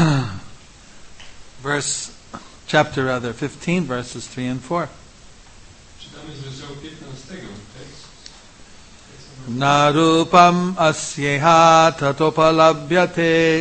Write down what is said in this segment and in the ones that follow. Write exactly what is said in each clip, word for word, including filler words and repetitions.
verse, chapter rather, fifteen, verses three and four. Czytamy z rozdziału piętnastego. Na rupam asyeha tatopalabhyate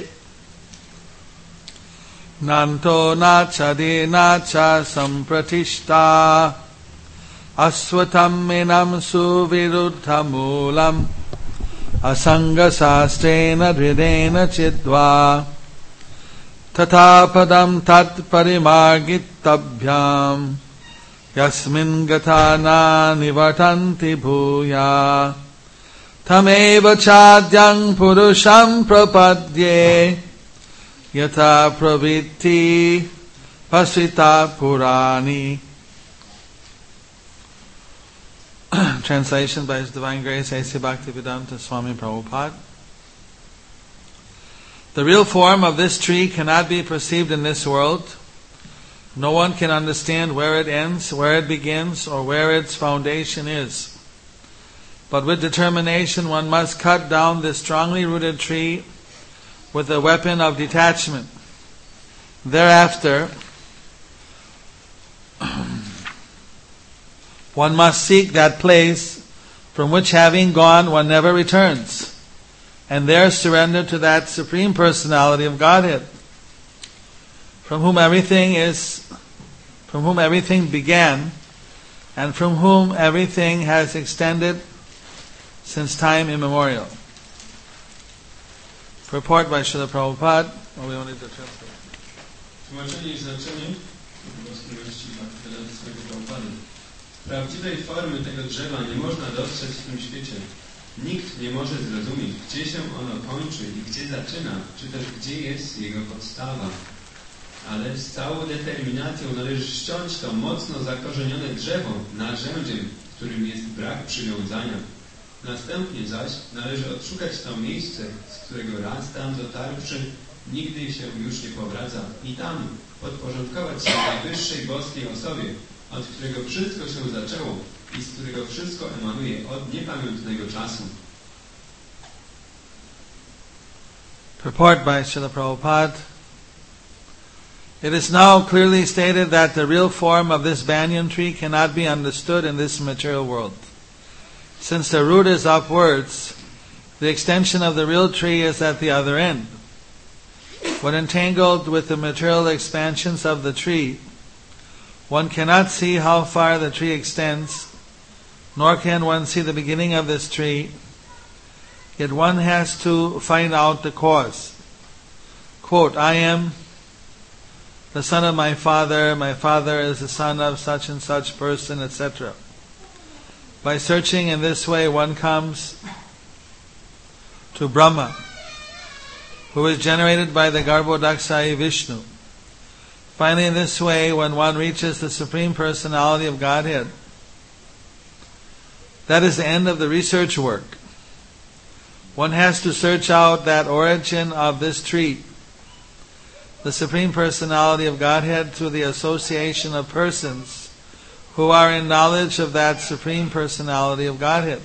nanto nachade nacha sampratishta aswatam menam suviruddhamulam asanga sastrena hridena chidva tatapadam tat parimargitabhyam yasmin gatana nivartanti bhuya tameva chadyang purusham prapadye yata pravitti pasita purani. Translation by His Divine Grace A C Bhaktivedanta Swami Prabhupada. The real form of this tree cannot be perceived in this world. No one can understand where it ends, where it begins, or where its foundation is. But with determination one must cut down this strongly rooted tree with the weapon of detachment. Thereafter, one must seek that place from which, having gone, one never returns, and there surrender to that Supreme Personality of Godhead, from whom everything is, from whom everything began, and from whom everything has extended since time immemorial. Purport by Srila Prabhupada. Oh, we only did translate. Tłumaczenie i znaczenie własności Bhaktivedanta swojego Prabhupada. Prawdziwej formy tego drzewa nie można dostrzec w tym świecie. Nikt nie może zrozumieć, gdzie się ono kończy i gdzie zaczyna, czy też gdzie jest jego podstawa. Ale z całą determinacją należy ściąć to mocno zakorzenione drzewo narzędziem, którym jest brak przywiązania. Następnie zaś należy odszukać to miejsce, z którego raz tam dotarwszy, nigdy się już nie powraca i tam podporządkować się najwyższej boskiej osobie, od którego wszystko się zaczęło i z którego wszystko emanuje od niepamiętnego czasu. Purport by Srila Prabhupada. It is now clearly stated that the real form of this banyan tree cannot be understood in this material world. Since the root is upwards, the extension of the real tree is at the other end. When entangled with the material expansions of the tree, one cannot see how far the tree extends, nor can one see the beginning of this tree, yet one has to find out the cause. Quote, I am the son of my father, my father is the son of such and such person, et cetera. By searching in this way, one comes to Brahma, who is generated by the Garbhodaksayi Vishnu. Finally, in this way, when one reaches the Supreme Personality of Godhead, that is the end of the research work. One has to search out that origin of this tree, the Supreme Personality of Godhead, through the association of persons who are in knowledge of that Supreme Personality of Godhead.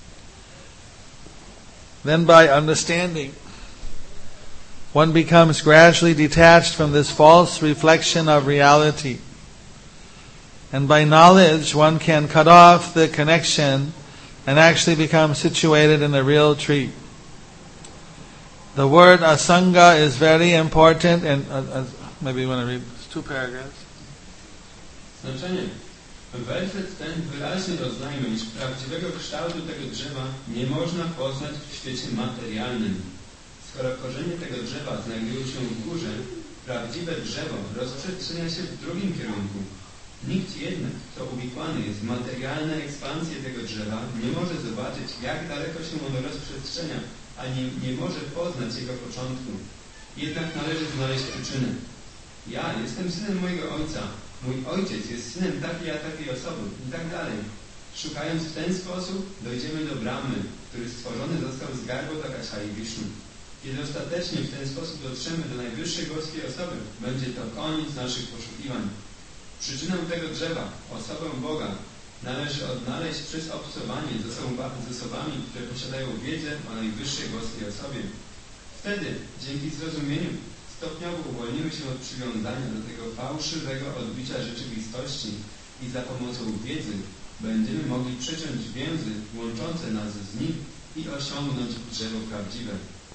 Then by understanding, one becomes gradually detached from this false reflection of reality. And by knowledge, one can cut off the connection and actually become situated in the real tree. The word asanga is very important, and uh, uh, maybe you want to read two paragraphs. Znaczenie. Werset ten wyraźnie oznajmia, iż prawdziwego kształtu tego drzewa nie można poznać w świecie materialnym. Skoro korzenie tego drzewa znajdują się w górze, prawdziwe drzewo rozprzestrzenia się w drugim kierunku. Nikt jednak, kto uwikłany jest w materialne ekspansje tego drzewa, nie może zobaczyć, jak daleko się ono rozprzestrzenia, ani nie może poznać jego początku. Jednak należy znaleźć przyczynę. Ja jestem synem mojego ojca, mój ojciec jest synem takiej a takiej osoby i tak dalej. Szukając w ten sposób, dojdziemy do Brahmy, który stworzony został z Garbhodaksayi Vishnu. Kiedy ostatecznie w ten sposób dotrzemy do najwyższej boskiej osoby, będzie to koniec naszych poszukiwań. Przyczynę tego drzewa, osobę Boga, należy odnaleźć przez obcowanie z osobami, które posiadają wiedzę o najwyższej boskiej osobie. Wtedy, dzięki zrozumieniu stopniowo uwolnimy się od przywiązania do tego fałszywego odbicia rzeczywistości i za pomocą wiedzy będziemy mogli przeciąć więzy łączące nas z nim i osiągnąć drzewo prawdziwe.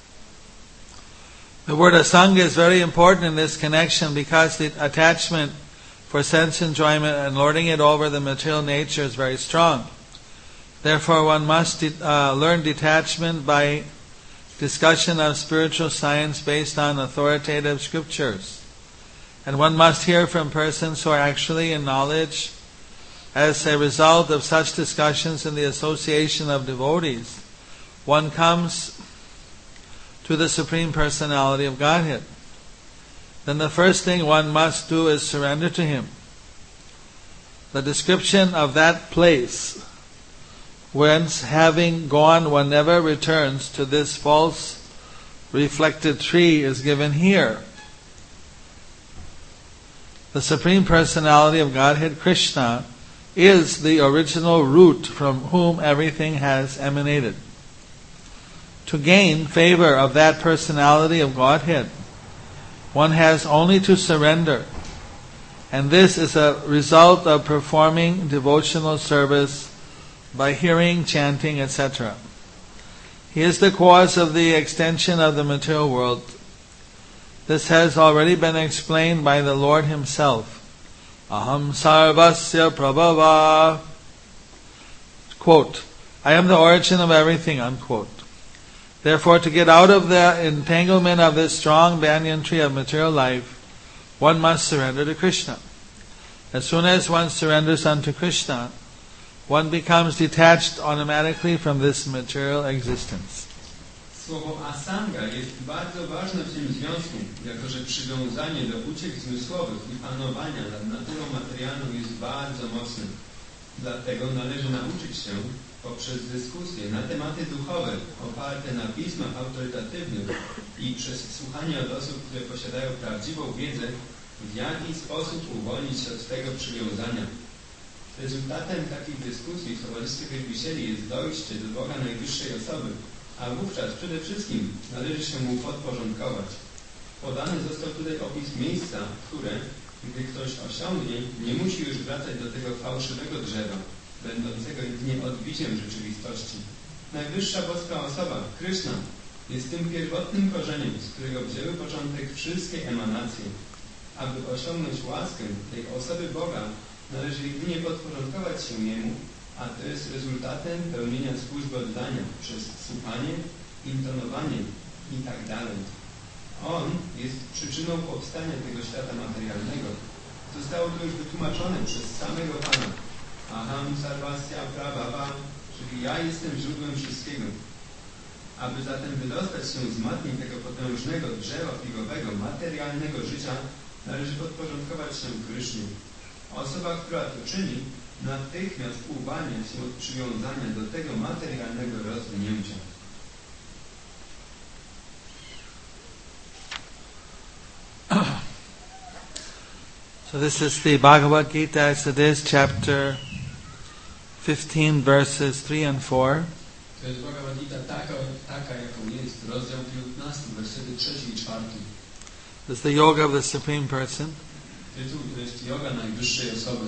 The word asanga is very important in this connection because the attachment for sense enjoyment and lording it over the material nature is very strong. Therefore one must de- uh, learn detachment by discussion of spiritual science based on authoritative scriptures. And one must hear from persons who are actually in knowledge. As a result of such discussions in the association of devotees, one comes to the Supreme Personality of Godhead. Then the first thing one must do is surrender to Him. The description of that place whence, having gone, one never returns to this false reflected tree is given here. The Supreme Personality of Godhead, Krishna, is the original root from whom everything has emanated. To gain favor of that personality of Godhead, one has only to surrender, and this is a result of performing devotional service by hearing, chanting, et cetera. He is the cause of the extension of the material world. This has already been explained by the Lord Himself. Aham sarvasya prabhava. Quote, I am the origin of everything, unquote. Therefore, to get out of the entanglement of this strong banyan tree of material life, one must surrender to Krishna. As soon as one surrenders unto Krishna, one becomes detached automatically from this material existence. Słowo asanga jest bardzo ważne w tym związku, jako że przywiązanie do uciech zmysłowych i panowania nad naturą materialną jest bardzo mocne. Dlatego należy nauczyć się poprzez dyskusje na tematy duchowe, oparte na pismach autorytatywnych i przez słuchanie od osób, które posiadają prawdziwą wiedzę, w jaki sposób uwolnić się od tego przywiązania. Rezultatem takich dyskusji w towarzystwie wielbicieli jest dojście do Boga najwyższej osoby, a wówczas przede wszystkim należy się Mu podporządkować. Podany został tutaj opis miejsca, które, gdy ktoś osiągnie, nie musi już wracać do tego fałszywego drzewa, będącego jedynie odbiciem rzeczywistości. Najwyższa boska osoba, Krishna, jest tym pierwotnym korzeniem, z którego wzięły początek wszystkie emanacje. Aby osiągnąć łaskę tej osoby Boga, należy jedynie podporządkować się Jemu, a to jest rezultatem pełnienia służby oddania przez słuchanie, intonowanie i tak dalej. On jest przyczyną powstania tego świata materialnego. Zostało to już wytłumaczone przez samego Pana. Aham sarvasya prabhava, czyli ja jestem źródłem wszystkiego. Aby zatem wydostać się z matni tego potężnego drzewa figowego, materialnego życia, należy podporządkować się Krysznie. Osoba, która to czyni, natychmiast uwalnia się od przywiązania do tego materialnego rozwinięcia. So this is the Bhagavad Gita as it is, chapter fifteen, verses three and four. To jest Bhagavad Gita taka, taka jaką jest, rozdział piętnasty, wersety trzeci i czwarty. This is the Yoga of the Supreme Person. Tytuł to jest Yoga najwyższej osoby.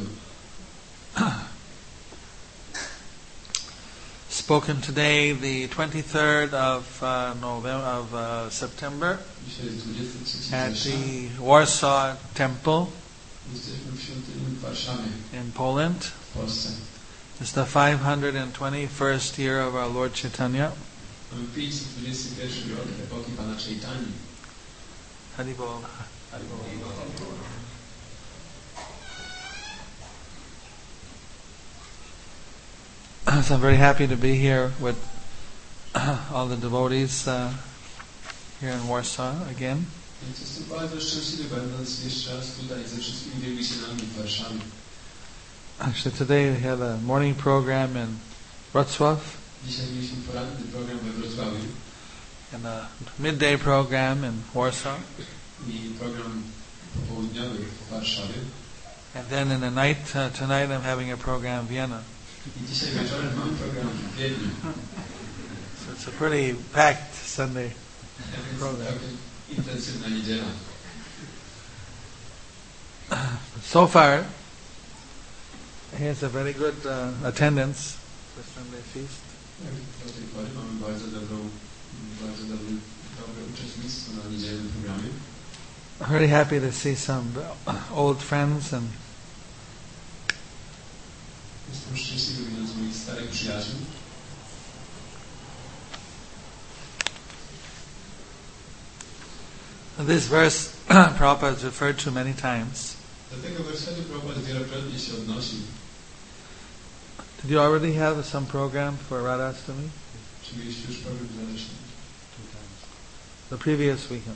Spoken today, the twenty-third of uh, November of uh, September, Dzisiaj jest dwudziestego trzeciego at września. the Warsaw Temple Jesteśmy w świątyni w Warszawie, in Poland. w Polsce. It's the five hundred twenty-first year of our Lord Chaitanya. Mamy pięćset dwudziesty pierwszy rok epoki Pana Chaitani. Haribol. So I'm very happy to be here with all the devotees uh, here in Warsaw again. Więc jestem bardzo szczęśliwy, będąc jeszcze raz tutaj ze wszystkimi wielbicielami w Warszawie. Actually, today we had a morning program in Wrocław Dzisiaj mieliśmy poranny program we Wrocławiu and a midday program in Warsaw. i program popołudniowy w Warszawie. And then in the night, uh, tonight I'm having a program in Vienna. I dzisiaj wieczorem mam program w Wiedniu. So it's a pretty packed Sunday Więc program. całkiem intensywna niedziela. So far, he has a very good uh, attendance for Sunday feast. Do tej pory mamy bardzo dobrą, bardzo dobry, dobre uczestnictwo na niedzielnym programie. I'm very happy to see some old friends and Jestem szczęśliwy, widząc moich starych przyjaciół. this verse Prabhupada has referred to many times. Do tego wersetu Prabhupada wielokrotnie się odnosi. Did you already have some program for Radhastami? Czy mieliście już program zależny? The previous weekend.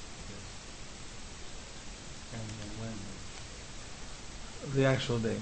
The actual day.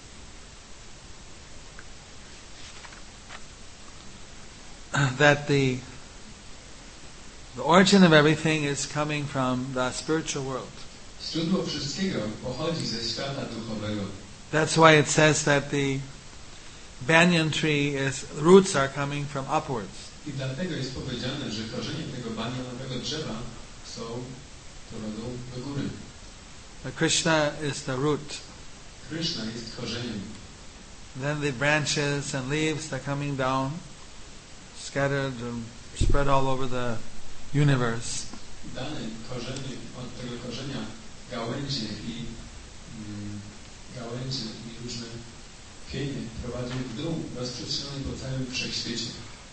That the the origin of everything is coming from the spiritual world. Źródło wszystkiego pochodzi ze świata duchowego. That's why it says that the banyan tree is roots are coming from upwards. I dlatego jest powiedziane, że korzenie tego banyanowego drzewa są prowadzą do góry. But Krishna is the root. Krishna jest korzeniem. Then the branches and leaves are coming down, scattered and spread all over the universe. Dane korzenie, od tego korzenia gałęzie i mm, gałęzie i różne pienie prowadzą w dół, rozprzestrzenione po całym wszechświecie.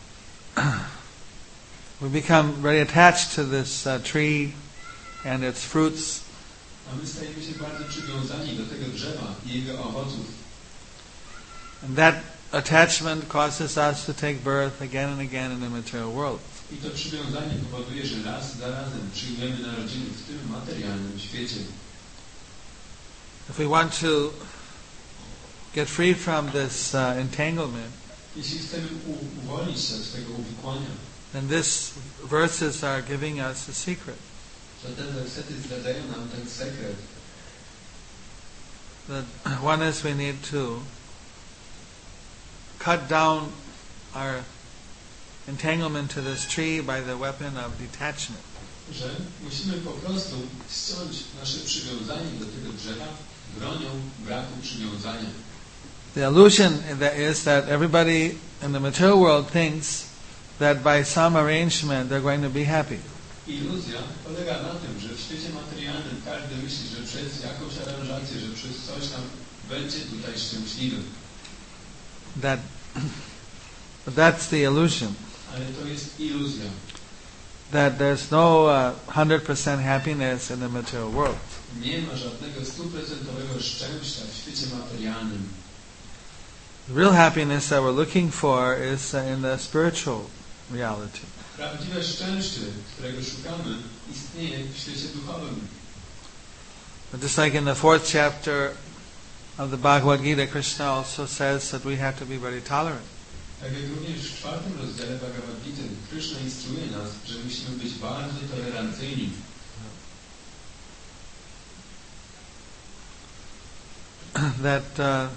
We become very attached to this uh, tree and its fruits. A my stajemy się bardzo przywiązani do tego drzewa i jego owoców. And that attachment causes us to take birth again and again in the material world. I to przywiązanie powoduje, że raz za razem przyjmujemy narodziny w tym materialnym świecie. If we want to get free from this uh, entanglement, Jeśli chcemy u- uwolnić się od tego uwikłania, then these verses are giving us a secret. to te wersety zdradzają nam ten sekret. That one is we need to cut down our entanglement to this tree by the weapon of detachment. Że musimy po prostu ściąć nasze przywiązanie do tego drzewa bronią braku przywiązania. The illusion that is that everybody in the material world thinks that by some arrangement they're going to be happy. Iluzja polega na tym, że w świecie materialnym każdy myśli, że przez jakąś aranżację, że przez coś tam będzie tutaj szczęśliwy. That, but that's the illusion. Ale to jest iluzja. That there's no uh, one hundred percent happiness in the material world. Nie ma żadnego stuprocentowego szczęścia w świecie materialnym. The real happiness that we're looking for is uh, in the spiritual reality. Prawdziwe szczęście, którego szukamy, istnieje w świecie duchowym. But just like in the fourth chapter of the Bhagavad Gita, Krishna also says that we have to be very tolerant. Tak jak również w czwartym rozdziale Bhagavad Gita, Krishna instruuje nas, że musimy być bardzo tolerancyjni. That uh,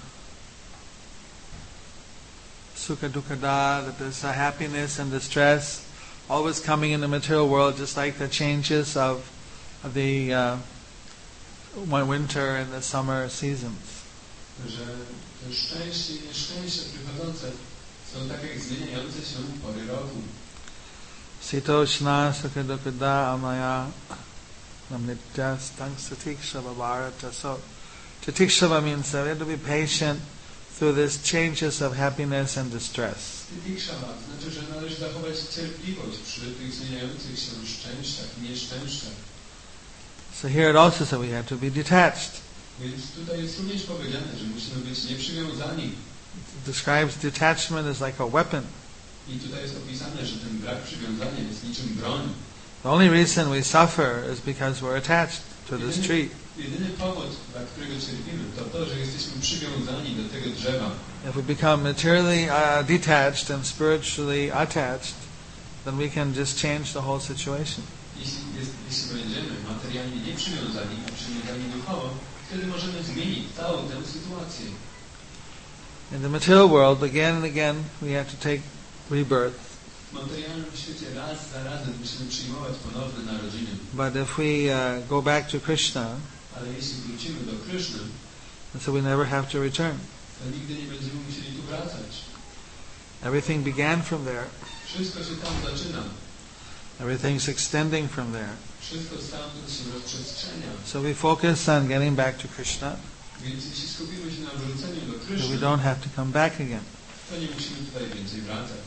sukha dukkha da, that there's a happiness and distress always coming in the material world, just like the changes of, of the uh, winter and the summer seasons. Że to szczęście i nieszczęście przychodzące są tak jak zmieniające się pory roku. Sitoshna sukha dukkha da amaya namnitya stang satikshava bharata. So Titikshava means that we have to be patient through these changes of happiness and distress. Titikshava znaczy, że należy zachować cierpliwość przy tych zmieniających się szczęściach i nieszczęściach. So here it also says we have to be detached. Więc tutaj jest również powiedziane, że musimy być nieprzywiązani. It describes detachment as like a weapon. I tutaj jest opisane, że ten brak przywiązania jest niczym broń. The only reason we suffer is because we're attached to this tree. Jedyny powód, dla którego cierpimy, to to, że jesteśmy przywiązani do tego drzewa. If we become materially uh, detached and spiritually attached, then we can just change the whole situation. Jeśli, jest, jeśli będziemy materialnie nieprzywiązani, a przywiązani duchowo, wtedy możemy zmienić całą tę sytuację. In the material world, again and again, we have to take rebirth. W materialnym świecie raz za razem musimy przyjmować ponowne narodziny. But if we uh, go back to Krishna, Ale jeśli wrócimy do Kryszny, so we never have to return. to nigdy nie będziemy musieli tu wracać. Everything began from there. Wszystko się tam zaczyna. Everything's extending from there. Wszystko stamtąd się rozprzestrzenia. So we focus on getting back to Krishna, Więc jeśli skupimy się na wróceniu do so Kryszny, we don't have to come back again. to nie musimy tutaj więcej wracać.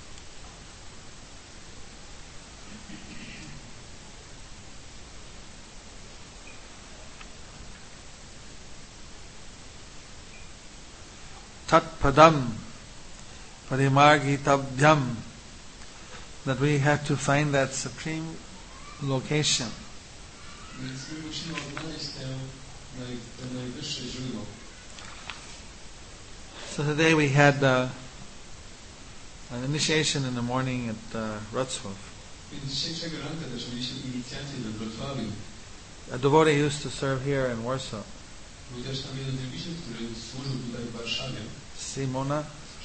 Tat padam parimargitabhyam, that we have to find that supreme location. Więc my musimy odnaleźć tę naj, to najwyższe źródło. So today we had uh, an initiation in the morning at uh, Wrocław. Więc dzisiejszego ranka też mieliśmy inicjację we Wrocławiu. A devotee used to serve here in Warsaw. Był też tam jeden wielbiciel, który służył tutaj w Warszawie. Simona?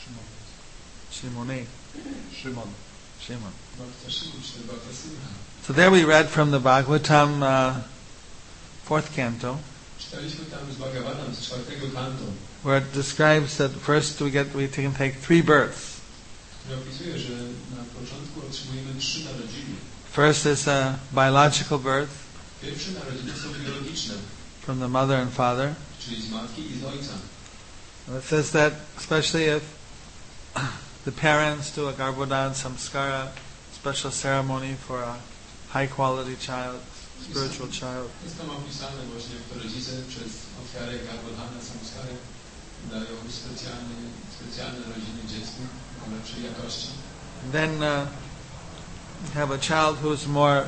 Simone. Szymon. Shimon. Bhakta Szymon, czy Bhakta Simha. So there we read from the Bhagavatam, uh, fourth canto, Czytaliśmy tam z Bhagavatam z czwartego kantu, where it describes that first we get we can take three births. który opisuje, że na początku otrzymujemy trzy narodziny. First is a biological birth Pierwsze narodziny są biologiczne, from the mother and father. czyli z matki i z ojca. And it says that especially if the parents do a Garbhodan Samskara, special ceremony for a high quality child, spiritual child. Jest tam opisane właśnie, jak to rodzice przez ofiarę Garbhodana Samskary dają specjalne, specjalne rodziny dziecku o lepszej jakości. Then uh, you have a child who's more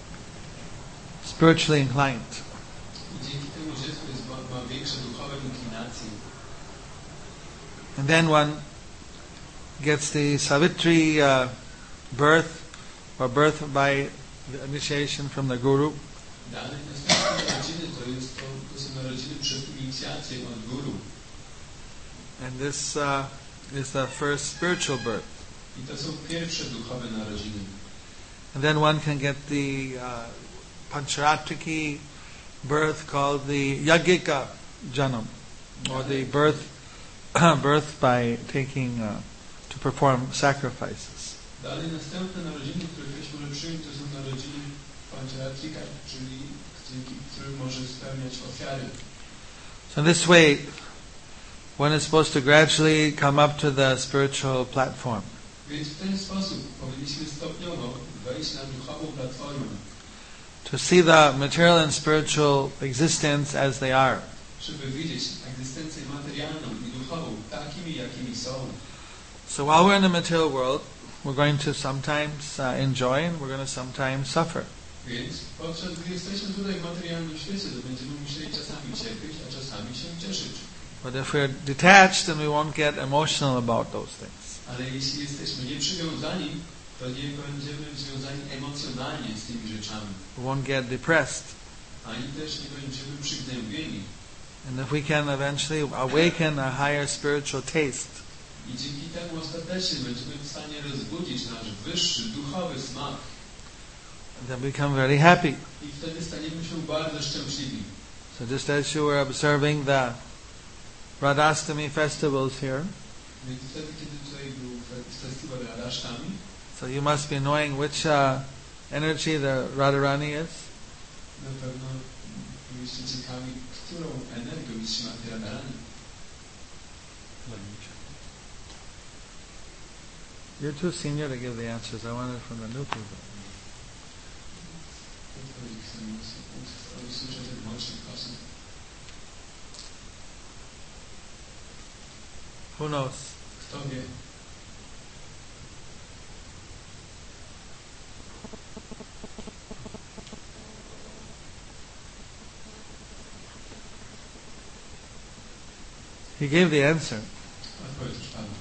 spiritually inclined. I dzięki temu dziecku jest, ma, ma większe duchowe inklinacje. And then one gets the Savitri uh, birth, or birth by the initiation from the Guru. Dalej następne narodziny to, jest to, to są narodziny przez inicjację od Guru. And this uh, is the first spiritual birth. I to są pierwsze duchowe narodziny. And then one can get the uh, Pancharatriki birth called the Yagika Janam, or the birth birth by taking uh, to perform sacrifices. Dalej następne narodziny, które ktoś może przyjąć, to są narodziny Pancharatrika, czyli dzięki którym może spełniać ofiary. So in this way, one is supposed to gradually come up to the spiritual platform. Więc w ten sposób powinniśmy stopniowo wejść na duchową platformę, To see the material and spiritual existence as they are. żeby widzieć egzystencję materialną i duchową takimi, jakimi są. So while we're in the material world, we're going to sometimes uh, enjoy and we're going to sometimes suffer. Więc podczas gdy jesteśmy tutaj w materialnym świecie, to będziemy musieli czasami cierpieć, a czasami się cieszyć. But if we're detached, then we won't get emotional about those things. Ale jeśli jesteśmy nieprzywiązani, to nie będziemy związani emocjonalnie z tymi rzeczami. We won't get depressed. Ani też nie będziemy przygnębieni. And if we can eventually awaken a higher spiritual taste, I dzięki temu ostatecznie będziemy w stanie rozbudzić nasz wyższy, duchowy smak. then we become very happy. I wtedy staniemy się bardzo szczęśliwi. So just as you were observing the Radhastami festivals here, Więc wtedy, kiedy tutaj był festiwal Radhastami, so you must be knowing which uh, energy the Radharani is. na pewno byliście ciekawi, którą energią jest Śrimati Radharani. You're too senior to give the answers. I want it from the new people. Who knows? Kto wie? He gave the answer. Odpowiedź już padła.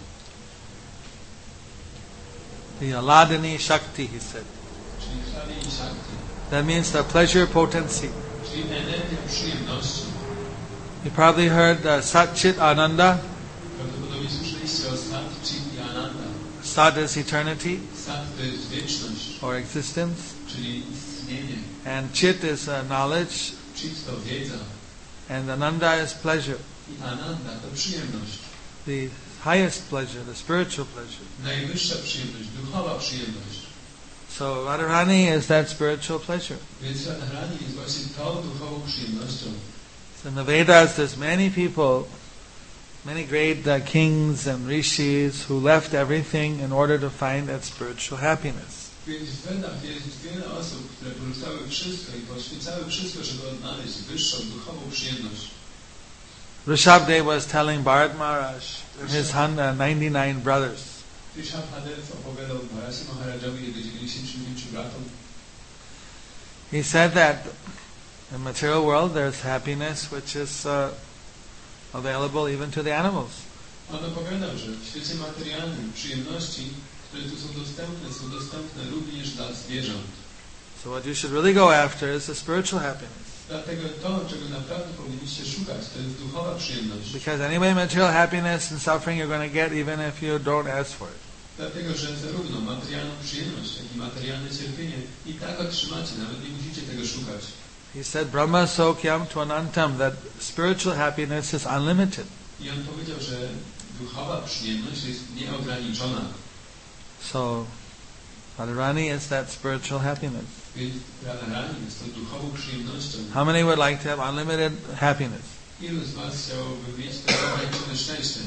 The Aladini Shakti, he said. Czyli Hladi i Shakti. That means the pleasure potency. Czyli energia przyjemności. You probably heard uh, Sat Chit Ananda. Prawdopodobnie słyszeliście o Sat Chit i Ananda. Sat is eternity Sat to jest wieczność, or existence, czyli istnienie. and Chit is uh, knowledge, Chit to wiedza and Ananda is pleasure. i Ananda to przyjemność. The highest pleasure, the spiritual pleasure. Najwyższa przyjemność, duchowa przyjemność. So Radharani is that spiritual pleasure. Więc Radharani jest właśnie tą duchową przyjemnością. So in the Vedas there's many people, many great uh, kings and rishis who left everything in order to find that spiritual happiness. Więc w Vedach jest wiele osób, które porzucały wszystko i poświęcały wszystko, żeby odnaleźć wyższą duchową przyjemność. Rishabdev was telling Bharat Maharaj and his hun- uh, ninety-nine brothers. Rishabdev opowiadał Bharati Maharajowi jego dziewięćdziesięciu dziewięciu bratom. He said that in the material world there's happiness which is uh, available even to the animals. On opowiadał, że w świecie materialnym przyjemności, które tu są dostępne, są dostępne również dla zwierząt. So what you should really go after is the spiritual happiness. Dlatego to, czego naprawdę powinniście szukać, to jest duchowa przyjemność. Because anyway, material happiness and suffering you're going to get even if you don't ask for it. Dlatego, że zarówno materialną przyjemność, jak i materialne cierpienie i tak otrzymacie, nawet nie musicie tego szukać. He said, Brahma sokyam tvanantam, that spiritual happiness is unlimited. I on powiedział, że duchowa przyjemność jest nieograniczona. So, Radharani is that spiritual happiness. Więc Radharani jest tą duchową przyjemnością. How many would like to have unlimited happiness? Ilu z was chciałoby mieć to nieograniczone szczęście?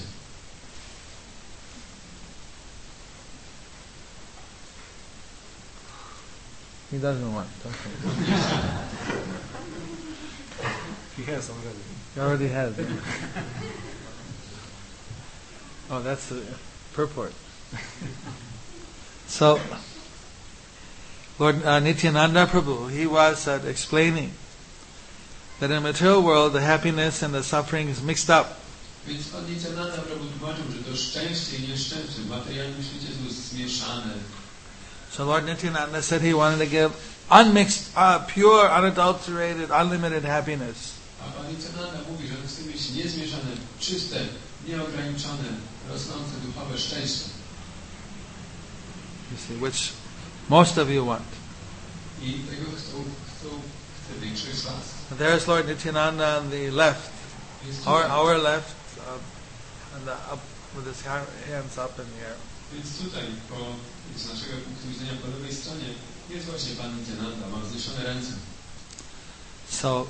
He doesn't want. Okay. He has already. He already has. Oh, that's the purport. So, Lord uh, Nityananda Prabhu, he was uh, explaining that in the material world the happiness and the suffering is mixed up. Więc Pan Nityananda Prabhu tłumaczył, że to szczęście i nieszczęście w materialnym świecie są zmieszane. So Lord Nityananda said he wanted to give unmixed, uh, pure, unadulterated, unlimited happiness. A Pan Nityananda mówi, że chce mieć niezmieszane, czyste, nieograniczone, rosnące duchowe szczęście. You see, which most of you want. I tego chcą, chcą chce większość z was. And there's Lord Nityananda on the left, Jest our, tutaj, our left, uh, and the up, with his ha- hands up in the air. więc tutaj, po, z naszego punktu widzenia po lewej stronie, jest właśnie Pan Nityananda, ma wzniesione ręce. So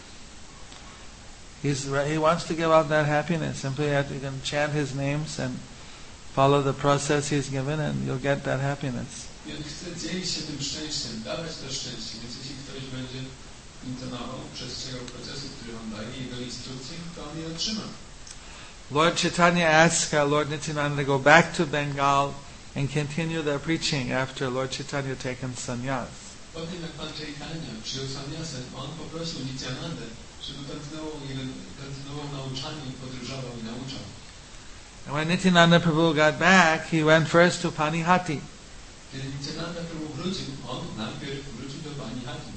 he's re- he wants to give out that happiness. Simply have to, you can chant his names and follow the process he's given, and you'll get that happiness. I on chce dzielić się tym szczęściem, dawać to szczęście, więc jeśli ktoś będzie intonował, przestrzegał procesu, który on daje, jego instrukcji, to on je otrzyma. Lord Chaitanya asked uh, Lord Nityananda to go back to Bengal and continue their preaching after Lord Chaitanya taken sannyas. Po tym jak Pan Chaitanya przyjął sannyasę, on poprosił Nityanandę, żeby kontynuował, jego, kontynuował nauczanie i podróżował i nauczał. And when Nityananda Prabhu got back, he went first to Panihati. Kiedy Nityananda Prabhu wrócił, on najpierw wrócił do Panihati.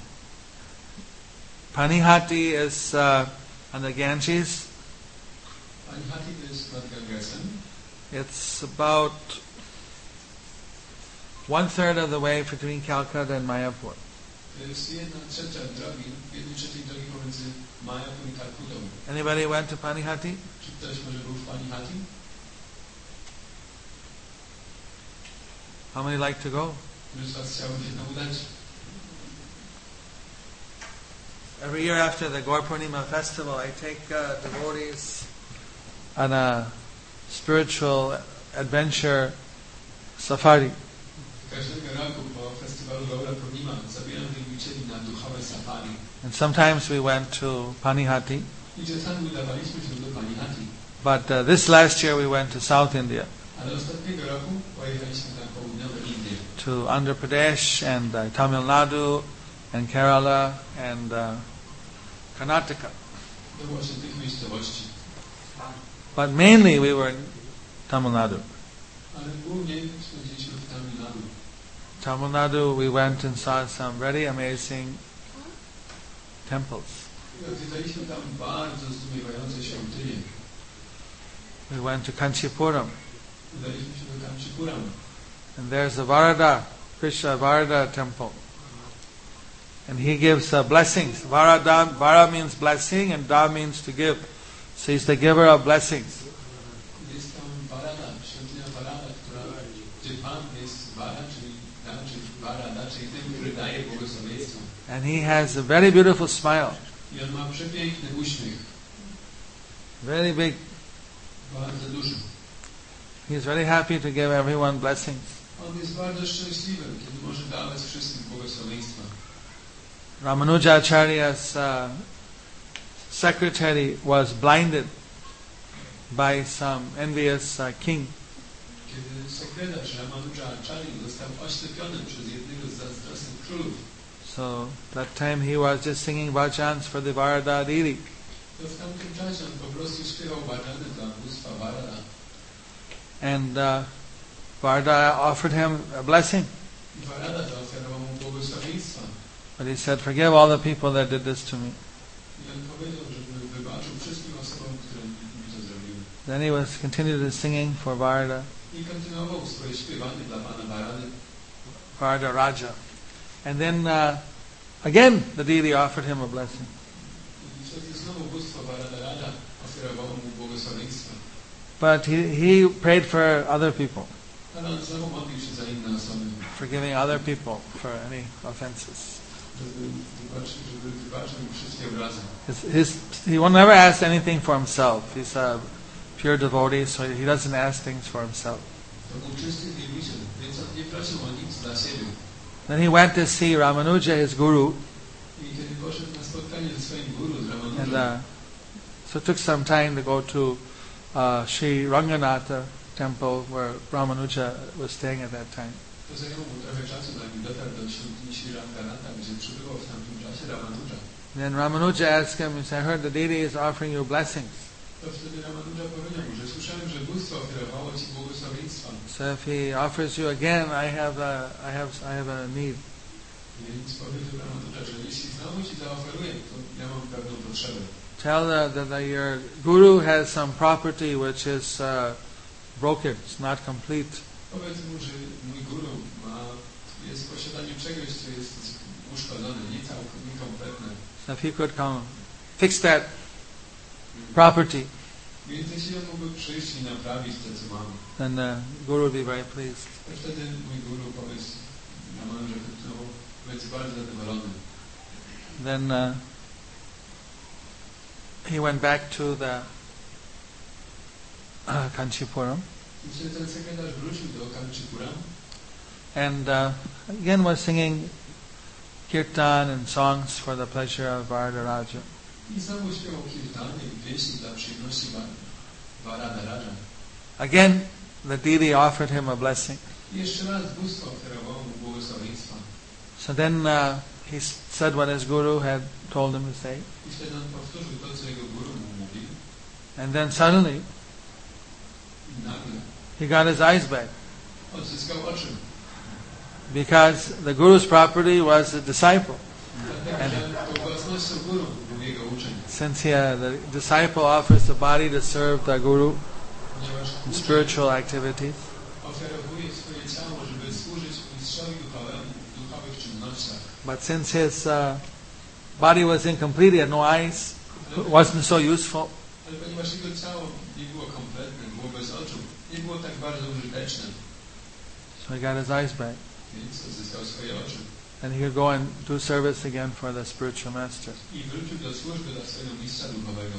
Panihati is uh, on the Ganges. Panihati to jest nad Gangesem. It's about one third of the way between Calcutta and Mayapur. To jest jedna trzecia drogi, jedna trzeciej drogi pomiędzy Mayapur i Kalkutą. Anybody went to Panihati? Czy ktoś może był w Panihati? How many like to go? Którzy z was chciały się tam udać? Every year after the Gaur Purnima festival, I take uh, devotees on a spiritual adventure safari. Każdego roku po festiwalu Gaura Purnima zabieram wielbicieli na duchowe safari. And sometimes we went to Panihati, I czasami udawaliśmy się do Panihati. but uh, this last year we went to South India, Ale ostatniego roku pojechaliśmy na południowe Indie. to Andhra Pradesh and uh, Tamil Nadu and Kerala and uh, Karnataka. Do właśnie tych miejscowości. But mainly we were in Tamil Nadu. Ale głównie spędziliśmy w Tamil Nadu. Tamil Nadu, we went and saw some very amazing temples. I odwiedzaliśmy tam bardzo zdumiewające świątynie. We went to Kanchipuram. Udaliśmy się do Kanchipuram. And there's the Varada, Krishna Varada temple. And he gives uh, blessings. Varada, Vara means blessing and Da means to give. So he's the giver of blessings. Jest tam Varada, świątynia Varada, która, gdzie Pan jest Vara, czyli Da, czyli Varada, czyli tym, który daje błogosławieństwo. And he has a very beautiful smile. I on ma przepiękny uśmiech. Very big. Bardzo duży. He's very happy to give everyone blessings. On jest bardzo szczęśliwy, kiedy może dawać wszystkim błogosławieństwa. Ramanujacharya's uh, secretary was blinded by some envious uh, king. Kiedy sekretarz Ramanujacharya został oślepiony przez jednego z zazdrosnych królów. So that time he was just singing bhajans for the Varada Didi. To w tamtym czasie on po prostu śpiewał bhajany dla bóstwa Varada. And uh, Varada offered him a blessing. I Varada zaoferował mu błogosławieństwa. But he said, forgive all the people that did this to me. I on powiedział, żeby wybaczył wszystkim osobom, które mi to zrobiły. Then he was continued his singing for Varada, I kontynuował swoje śpiewanie dla Pana Varady. Varada Raja. And then uh, again the deity offered him a blessing. I wtedy znowu bóstwo Varada Raja oferowało mu błogosławieństwo. But he, he prayed for other people, Ale on znowu modlił się za inne osoby. forgiving other people for any offenses. Żeby wybaczył, żeby wybaczył im wszystkie obrazy. His, his, he will never ask anything for himself. He's a pure devotee, so he doesn't ask things for himself. To był czysty wielbiciel, więc on nie prosił o nic dla siebie. Then he went to see Ramanuja, his guru, I kiedy poszedł na spotkanie ze swoim guru, z and Ramanują, uh, so it took some time to go to uh, Sri Ranganatha temple where Ramanuja was staying at that time. to zajęło mu trochę czasu, zanim dotarł do świątyni Sri Ranganatha, gdzie przybywał w tamtym czasie Ramanuja. Then Ramanuja asked him, he said, I heard the deity is offering you blessings. To wtedy Ramanuja powiedział mu, że słyszałem, że bóstwo oferowało ci błogosławieństwa. So if he offers you again, I have a, I have, I have a need. Więc powiedział Ramanuja, że jeśli znowu ci zaoferuję, to ja mam pewną potrzebę. Tell that, that, that your guru has some property which is uh, broken, it's not complete. Powiedz mu, że mój guru ma, jest w posiadaniu czegoś, co jest uszkodzone, nie całkowicie, niekompletne. So if he could come fix that property, Więc jeśli on mógłby przyjść i naprawić to, co mamy, then the guru would be very pleased. to wtedy mój guru powiedz, Ramanuja kontynuował, będzie bardzo zadowolony. Then uh, he went back to the uh, Kanchipuram I wtedy ten sekretarz wrócił do Kanchipuram and uh, again was singing kirtan and songs for the pleasure of Varadaraja. i znowu śpiewał kirtany i pieśni dla przyjemności Varada Raja. Again, the deity offered him a blessing. I jeszcze raz bóstwo oferowało mu błogosławieństwa. So then uh, he said what his guru had told him to say. I wtedy on powtórzył to, co jego guru mu mówił. And then suddenly I nagle he got his eyes back odzyskał oczy. because the guru's property was the disciple. Dlatego, że tą własnością guru był jego uczeń. Since he, the disciple offers the body to serve the guru Ponieważ in uczeń spiritual activities, oferowuje swoje ciało, żeby służyć mistrzowi duchowemu w duchowych czynnościach. but since his uh, body was incomplete, he had no eyes, wasn't so useful, Ale ponieważ jego ciało nie było kompletne, było bez oczu, nie było tak bardzo użyteczne, so he got his eyes back. więc odzyskał swoje oczy. And he could go and do service again for the spiritual master. I wrócił do służby dla swojego mistrza duchowego.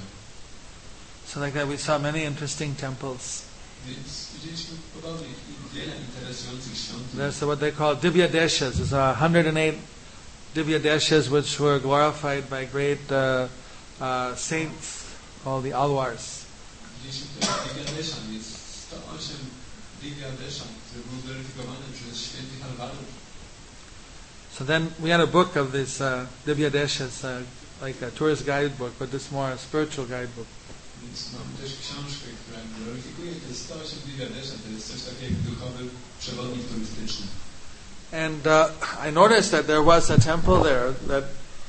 So like that we saw many interesting temples. Więc widzieliśmy podobnych i wiele interesujących świątyń. There's what they call Divya Deshas. There's one hundred eight Divya Deshas which were glorified by great uh, uh, saints called the Alwars. Widzieliśmy tutaj Divya Deshan, jest sto osiem Divya Deshan, który był weryfikowany przez świętych Alwarów. So then we had a book of this uh, Divya Deshas, uh, like a tourist guidebook, but this more a spiritual guidebook. Więc mam też książkę, która gloryfikuje te sto osiem Divya Deshan, to jest coś takiego jak duchowy przewodnik turystyczny. And uh, I noticed that there was a temple there that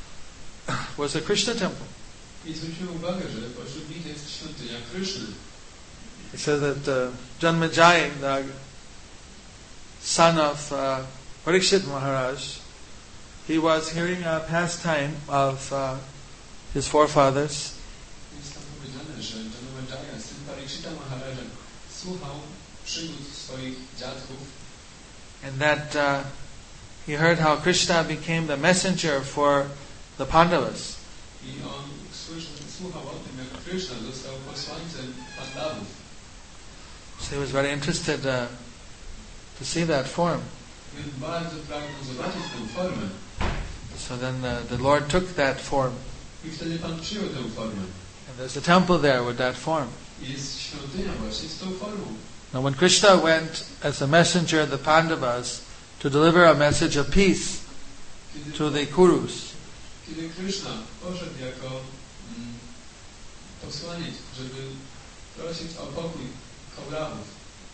was a Krishna temple. I zwróciłem uwagę, że pośród nich jest świątynia Kryszny. It says that uh, Janmajaya, the son of uh, Parikshit Maharaj, he was hearing a pastime of uh, his forefathers. Jest tam powiedziane, że Janamejaya, syn Parikshita Maharaja, słuchał przygód swoich dziadków. And that uh, he heard how Krishna became the messenger for the Pandavas. I on słyszał, słuchał o tym, jak Krishna został posłańcem Pandawów. So he was very interested uh, to see that form. Więc bardzo pragnął zobaczyć tę formę. So then uh, the Lord took that form. I wtedy Pan przyjął tę formę. And there's a temple there with that form. I jest świątynia właśnie z tą formą. Now when Krishna went as a messenger of the Pandavas to deliver a message of peace Kiedy, to the Kurus, kiedy Krishna poszedł jako mm, posłaniec, żeby prosić o pokój Kaurawów.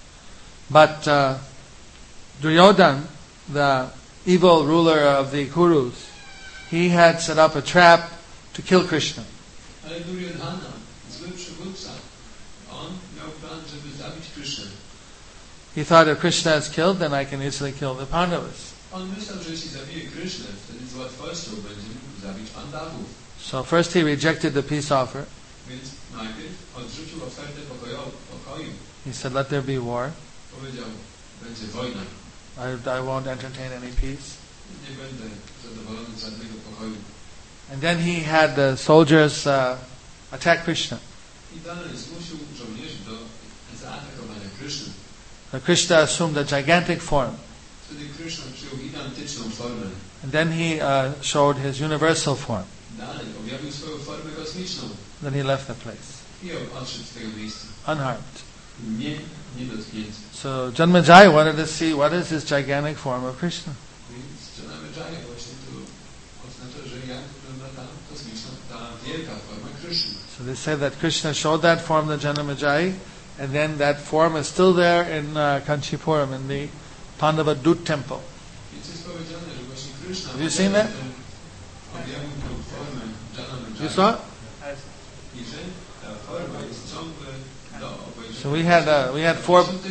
but uh, Duryodhan, the evil ruler of the Kurus, he had set up a trap to kill Krishna. Ale Duryodhana, zły przywódca, on miał plan, żeby zabić Krishnę. He thought if Krishna is killed, then I can easily kill the Pandavas. On myślał, że jeśli zabije Krishnę, wtedy z łatwością będzie mógł zabić Pandawów. So first he rejected the peace offer. Więc najpierw odrzucił ofertę pokoju. pokoju. He said, let there be war. Powiedział, będzie wojna. I, I won't entertain any peace. Nie będę zadowolony z żadnego pokoju. And then he had the soldiers uh, attack Krishna. I dalej zmusił żołnierzy do zaatakowania Krishny. So Krishna assumed a gigantic form. Wtedy Krishna przyjął gigantyczną formę. And then he uh, showed his universal form. Dalej objawił swoją formę kosmiczną. Then he left the place, I odszedł z tego miejsca. unharmed. Nie, nie dotknięty. So Janmejaya wanted to see what is this gigantic form of Krishna. Więc Janamejaya właśnie tu oznacza, że jak wygląda ta kosmiczna, ta wielka forma Krishny. So they say that Krishna showed that form to Janmejaya, and then that form is still there in uh, Kanchipuram, in the Pandava Dut temple. Więc jest powiedziane, że właśnie Krishna Have you seen that? objawił tę formę Janamejaya. You saw it? I że ta forma jest ciągle do obejrzenia. So we had uh, we had four Świątyni.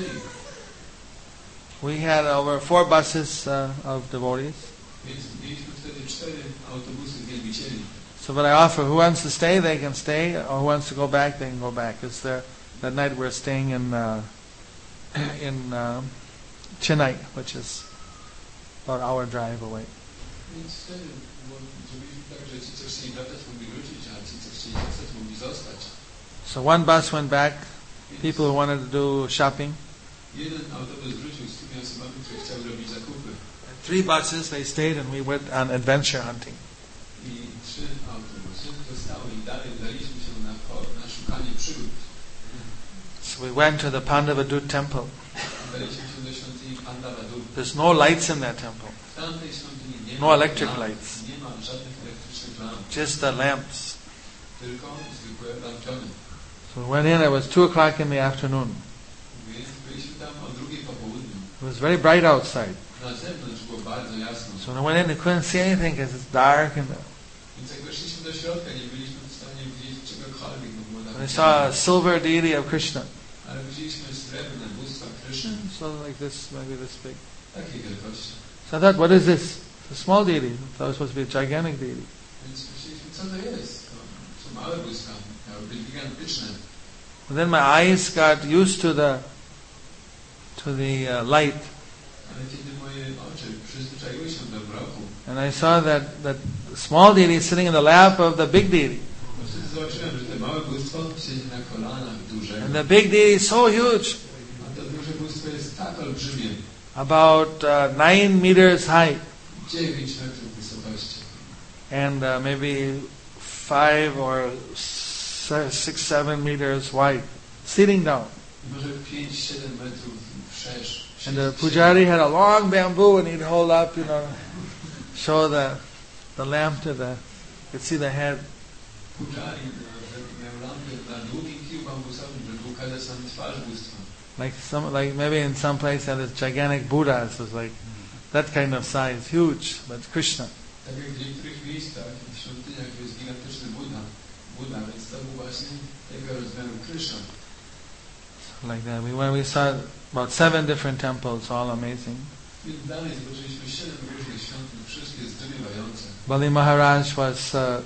we had over four buses uh, of devotees. Więc mieliśmy wtedy cztery autobusy wielbicieli. So what I offer, who wants to stay, they can stay, or who wants to go back, they can go back. It's there. That night we're staying in uh, in uh, Chennai, which is about an hour drive away. Więc wtedy bo zrobiliśmy tak, że ci, co chcieli wracać, mogli wrócić, a ci, co chcieli zostać, mogli zostać. So one bus went back, people who wanted to do shopping. Jeden autobus wrócił z tymi osobami, które chciały robić zakupy. And three buses, they stayed, and we went on adventure hunting. I trzy autobusy zostały i dalej udaliśmy się na, na szukanie przygód. So we went to the Pandava Dut temple. Udaliśmy się do świątyni Pandavadu. There's no lights in that temple, W tamtej świątyni nie No ma electric lamp, lights. nie ma żadnych elektrycznych lamp, just the lamps. tylko zwykłe lampiony. So we went in, it was two o'clock in the afternoon. Więc byliśmy tam o drugiej po południu. It was very bright outside. Na zewnątrz było bardzo jasno. So when I went in, I couldn't see anything because it's dark. And Więc jak weszliśmy do środka, nie byliśmy w stanie widzieć czegokolwiek, bo było I tam saw a ciemno. silver deity of Krishna. Ale widzieliśmy srebrne bóstwa Kryszny, So like this, maybe this big. takiej wielkości. So I thought, what is this? It's a small deity. I thought it was supposed to be a gigantic deity. Więc myśleliśmy, co to jest? To są małe bóstwa, miały być gigantyczne. And then my eyes got used to the to the uh, light, Ale kiedy moje oczy przyzwyczaiły się do mroku, and I saw that that small deity is sitting in the lap of the big deity, to wtedy zobaczyłem, że te małe bóstwo siedzi na kolanach dużego. and the big deity is so huge, A to duże bóstwo jest tak olbrzymie, about uh, nine meters high, dziewięć metrów wysokości. and uh, maybe five or se- six, seven meters wide, sitting down. Może pięć siedem metrów wszerz. And the pujari had a long bamboo, and he'd hold up, you know, show the the lamp to the, you could see the head. Pujari miał lampę na długim kiju bambusowym, żeby ukazać nam twarz bóstwa. Like some, like maybe in some place that is gigantic Buddhas, was like that kind of size, huge, but Krishna. Tak jak w niektórych miejscach, w świątyniach jest gigantyczny Buddha, Buddha, więc to był właśnie tego rozmiaru Krishna. Like that. We when we saw About seven different temples, all amazing. Więc dalej zobaczyliśmy siedem różnych świątyń, wszystkie zdumiewające. Bali Maharaj was uh,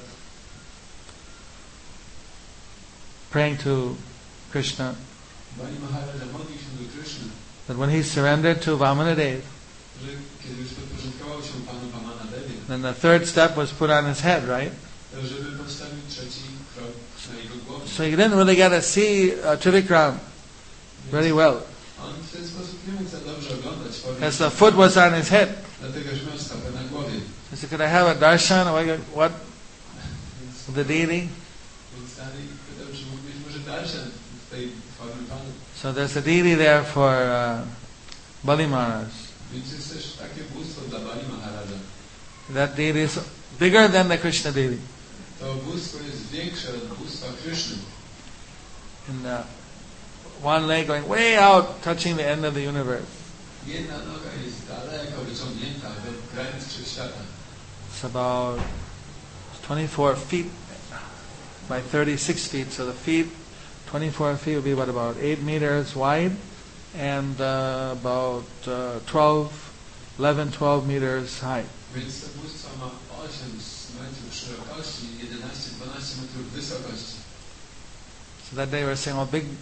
praying to Krishna Bali Maharaja modlił się do Kryszny, that when he surrendered to Vamanadev, że kiedy już podporządkował się Panu Vamanadewie, then the third step was put on his head, right? żeby postawił trzeci krok na jego głowie. So he didn't really get to see uh, Trivikram very well, On w ten sposób nie mógł za dobrze oglądać, as the foot was on his head. dlatego że miał stopę na głowie. He said, could I have a darshan? What? Więc, The deity? więc dalej pytał, czy mógł mieć może darshan w tej formie Panu. So there's a deity there for uh, Bali Maharaj. Więc jest też takie bóstwo dla Bali Maharaja. That deity is bigger than the Krishna deity. To bóstwo jest większe od bóstwa Kryszny. And uh, one leg going way out, touching the end of the universe. Jedna noga jest daleko wyciągnięta do granic wszechświata. It's about twenty-four feet by thirty-six feet. So the feet, twenty-four feet would be what, about eight meters wide and uh, about uh, twelve, eleven, twelve meters high. Więc to bóstwo ma osiem metrów szerokości i jedenaście dwanaście metrów wysokości. So that day we were saying, all big,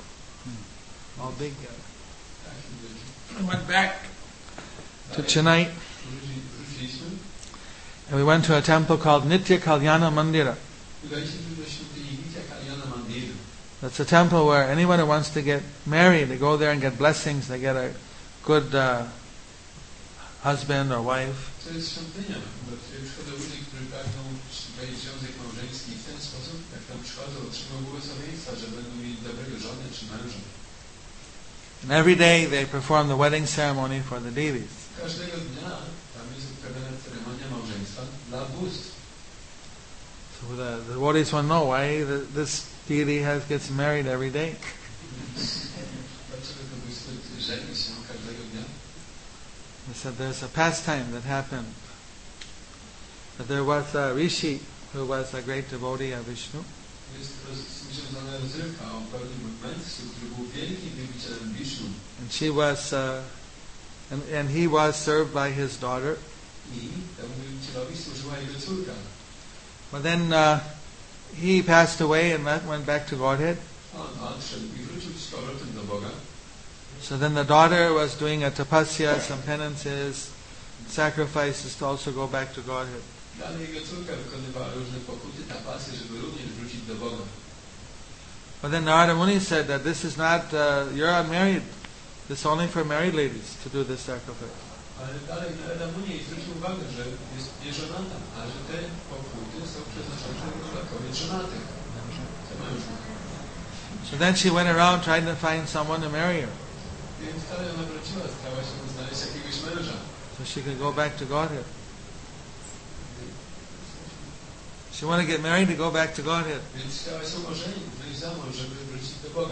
all big. Uh, Taki wielki. we went back to Dalej Chennai wróci- Wróciliśmy. and we went to a temple called Nitya Kalyana Mandira. Udaliśmy do świątyni Nitya Kalyana Mandiru. That's a temple where anyone who wants to get married, they go there and get blessings. They get a good uh, husband or wife. To jest świątynia, do której przychodzą ludzie, którzy pragną wejść w związek małżeński i w ten sposób, jak tam przychodzą, otrzymują błogosławieństwa, że będą mieli dobrego żonę czy męża. And every day they perform the wedding ceremony for the deities. Każdego dnia tam jest uprawiana ceremonia małżeństwa dla bóstw. So the, the devotees want to know why the, this deity has gets married every day. Dlaczego to bóstwo żeni się każdego dnia? He said there's a pastime that happened. That there was a rishi who was a great devotee of Vishnu. Jest związana rozrywka o pewnym mędrcu, który był wielkim wielbicielem Wisznu. And she was, uh, and, and he was served by his daughter. I temu wielbicielowi służyła jego córka. But then uh, he passed away and went went back to Godhead. On odszedł i wrócił z powrotem do Boga. So then the daughter was doing a tapasya, some penances, sacrifices to also go back to Godhead. Dalej jego córka wykonywała różne pokuty, tapasy, żeby również wrócić do Boga. But then Narada Muni said that this is not, uh, you're unmarried. This is only for married ladies to do this sacrifice. Ale dalej Narada Muni zwrócił uwagę, że jest nieżonata, a że te pokuty są przeznaczone dla kobiet żonatych. Te mężów. So then she went around trying to find someone to marry her, Więc dalej ona wróciła, starała się znaleźć jakiegoś męża. so she could go back to Godhead. She wanted to get married to go back to Godhead. Więc chciała się ożenić, wyjść za mąż, żeby wrócić do Boga.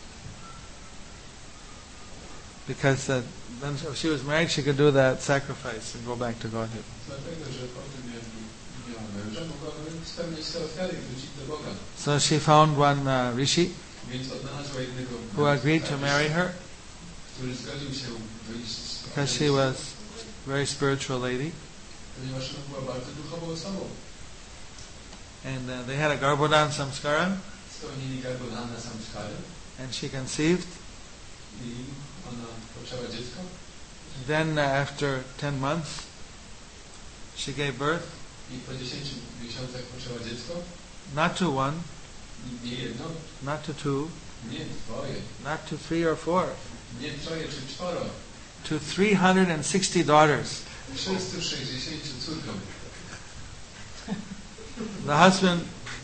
Because uh, then if she was married, she could do that sacrifice and go back to Godhead. Dlatego, że po tym jak miała męża, mogłaby spełnić te ofiary i wrócić do Boga. So she found one uh, rishi Więc odnalazła jednego who agreed to marry her który zgodził się wyjść z because she was a very spiritual lady. ponieważ ona była bardzo duchową osobą. And uh, they had a Garbhodan samskara, Spełnili Garbhodana samskary and she conceived. i ona poczęła dziecko. Then uh, after ten months, she gave birth, I po dziesięciu miesiącach poczęła dziecko. not to one, I nie jedno, not to two, nie dwoje, not to three or four, nie troje czy czworo. to three hundred sixty daughters. trzystu sześćdziesięciu córkom. The husband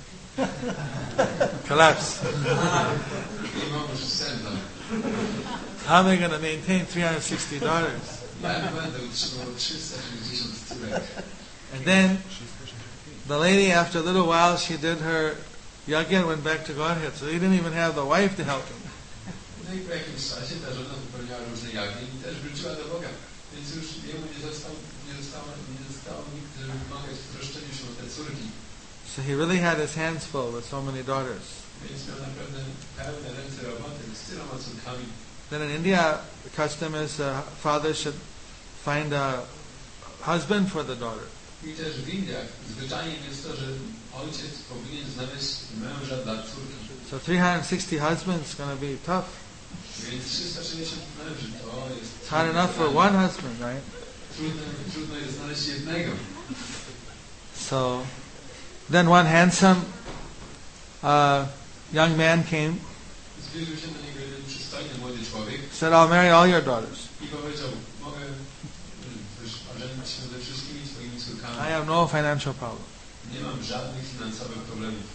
collapsed. I mąż zemdlał. How are they going to maintain three hundred sixty daughters? Jak będę utrzymał trzysta sześćdziesiąt córek? And then the lady, after a little while, she did her yajna and went back to Godhead. So he didn't even have the wife to help him. No i po jakimś czasie ta żona wypełniała różne jagny i też wróciła do Boga. Więc już jemu nie został, nie zostało, nie zostało nikt, żeby pomagać w troszczeniu się o te córki. So he really had his hands full with so many daughters. Więc miał naprawdę pełne ręce roboty z tyloma córkami. then in India the custom is a father should find a husband for the daughter. I też w Indiach zwyczajem jest to, że ojciec powinien znaleźć męża dla córki. So three hundred sixty husbands is going to be tough. Więc trzysta sześćdziesiąt mężów to jest... It's hard enough for one husband, right? Trudno, trudno jest znaleźć jednego. So then one handsome uh, young man came, Zbliżył się do niego jeden przystojny młody człowiek said, I'll marry all your daughters. i powiedział, mogę ożenić się ze wszystkimi twoimi córkami. I have no financial problem. Nie mam żadnych finansowych problemów.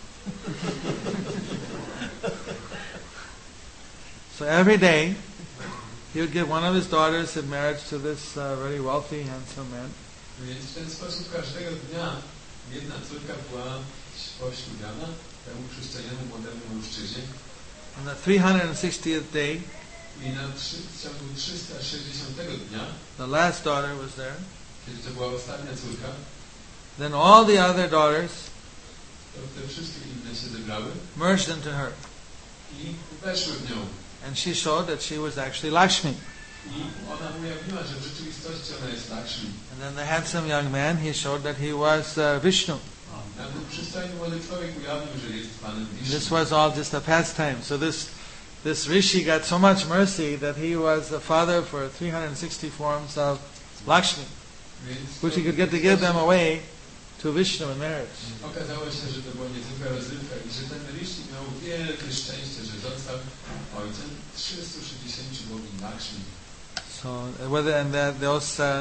So every day he would give one of his daughters in marriage to this uh, very wealthy, handsome man. Więc w ten sposób każdego dnia jedna córka była poślubiana temu przystojnemu młodemu mężczyźnie. On the three hundred sixtieth day, I na trzy, w ciągu trzysta sześćdziesiątego dnia, the last daughter was there. kiedy to była ostatnia córka, Then all the other daughters to te wszystkie inne się zebrały merged into her. i weszły w nią. And she showed that she was actually Lakshmi. I ona ujawniła, że w rzeczywistości ona jest Lakshmi. And then the handsome young man, he showed that he was uh, Vishnu. A ten przystojny młody człowiek ujawnił, że jest Panem Vishnu. This was all just a pastime. So this this rishi got so much mercy that he was the father for three hundred sixty forms of Lakshmi, Więc which he could get to give them away to Vishnu in marriage. okazało się, że to była niezwykła rozrywka i że ten rishi miał wielkie szczęście, że został ojcem trzystu sześćdziesięciu bogini Lakshmi. So whether and that those uh,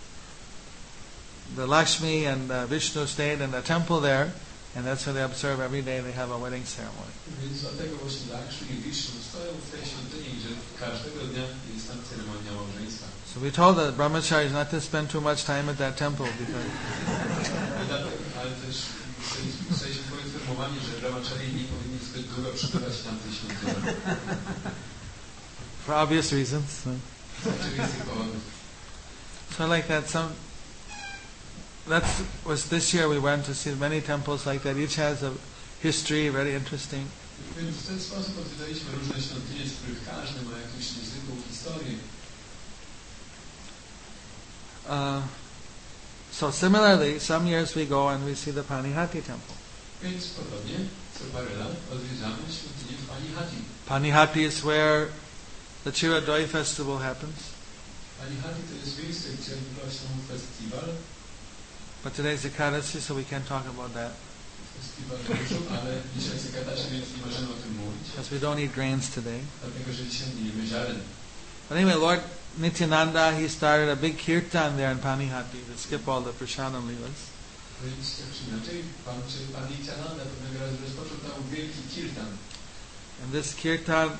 the Lakshmi and uh, Vishnu stayed in the temple there, and that's where they observe every day. They have a wedding ceremony. Więc dlatego właśnie Lakshmi i Vishnu stoją w tej świątyni, że każdego dnia jest tam ceremonia małżeństwa. So we told the brahmacharis not to spend too much time at that temple because Ale też jesteśmy poinformowani, że brahmachari nie powinni zbyt długo przebywać w tamtej świątyni. for obvious reasons. So, Z oczywistych powodów. so like that, some that was this year we went to see many temples like that. Each has a history, very interesting. Więc w ten sposób odwiedzaliśmy różne świątynie, z których każdy ma jakąś niezwykłą historię. Uh, so similarly, some years we go and we see the Panihati temple. Więc podobnie, co parę lat odwiedzamy świątynię w Panihati. Panihati is where the Chiradoi festival happens. Panihati to jest miejsce, gdzie odbywa się festiwal. But today's Ekadasi, so we can't talk about that. Festiwal różu, ale dzisiaj jest Ekadashi, więc nie możemy o tym mówić. Because we don't eat grains today. Dlatego, że dzisiaj nie jemy ziaren. But anyway, Lord Nityananda, he started a big kirtan there in Panihati to skip all the Prasadam Leelas. Więc tak czy inaczej, pan, czy pan Nityananda pewnego razu rozpoczął tam wielki kirtan. And this kirtan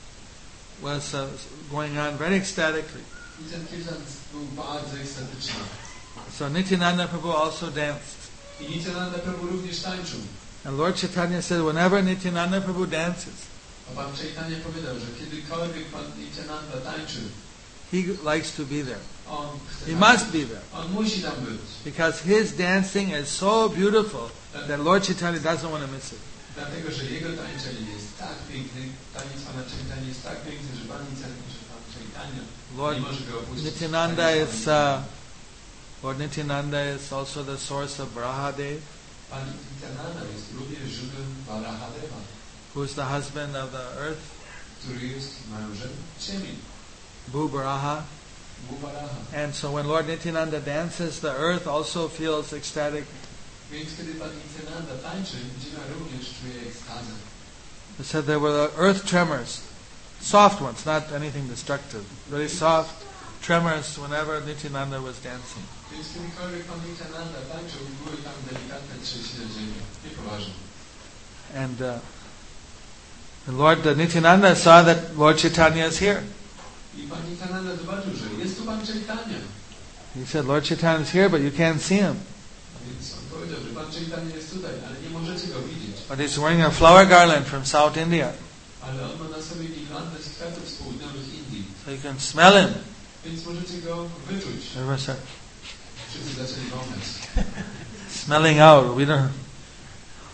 was uh, going on very ecstatically. I ten kirtan był bardzo ekstatyczny. So Nityananda Prabhu also danced. I Nityananda Prabhu również tańczył. And Lord Chaitanya said, whenever Nityananda Prabhu dances, A pan Chaitanya powiedział, że kiedykolwiek pan Nityananda tańczy, he likes to be there. on chce He tańczyć. must be there. On musi tam być. Because his dancing is so beautiful that Lord Chaitanya doesn't want to miss it. Dlatego, że jego tańczenie jest tak piękny, taniec pana Chaitanya jest tak piękny, że pan Nityananda, że pan Chaitanya Lord nie może go opuścić. Nityananda Taniec is pana uh, Lord Nityananda is also the source of Brahadev, Pan Nityananda jest również źródłem Varahadeva, who is the husband of the earth, który jest mężem ziemi, Bhu Baraha. Bhuvaraha. And so when Lord Nityananda dances, the earth also feels ecstatic. Więc kiedy pan Nityananda tańczy, ziemia również czuje ekstazę. They said there were the earth tremors, soft ones, not anything destructive, really soft tremors whenever Nityananda was dancing. Więc kiedykolwiek pan Nityananda tańczył, były tam delikatne trzęsienia ziemi, niepoważne. And, uh, and Lord uh, Nityananda saw that Lord Chaitanya is here. I pan Nityananda zobaczył, że jest tu pan Chaitanya. He said, Lord Chaitanya is here, but you can't see him. Więc on powiedział, że pan Chaitanya jest tutaj, ale nie możecie go widzieć. But he's wearing a flower garland from South India. Ale on ma na sobie girlandę z kwiatów z południowych Indii. So you can smell him. Więc możecie go wyczuć. Everyone start Wszyscy zaczęli wąchać. smelling out. We don't...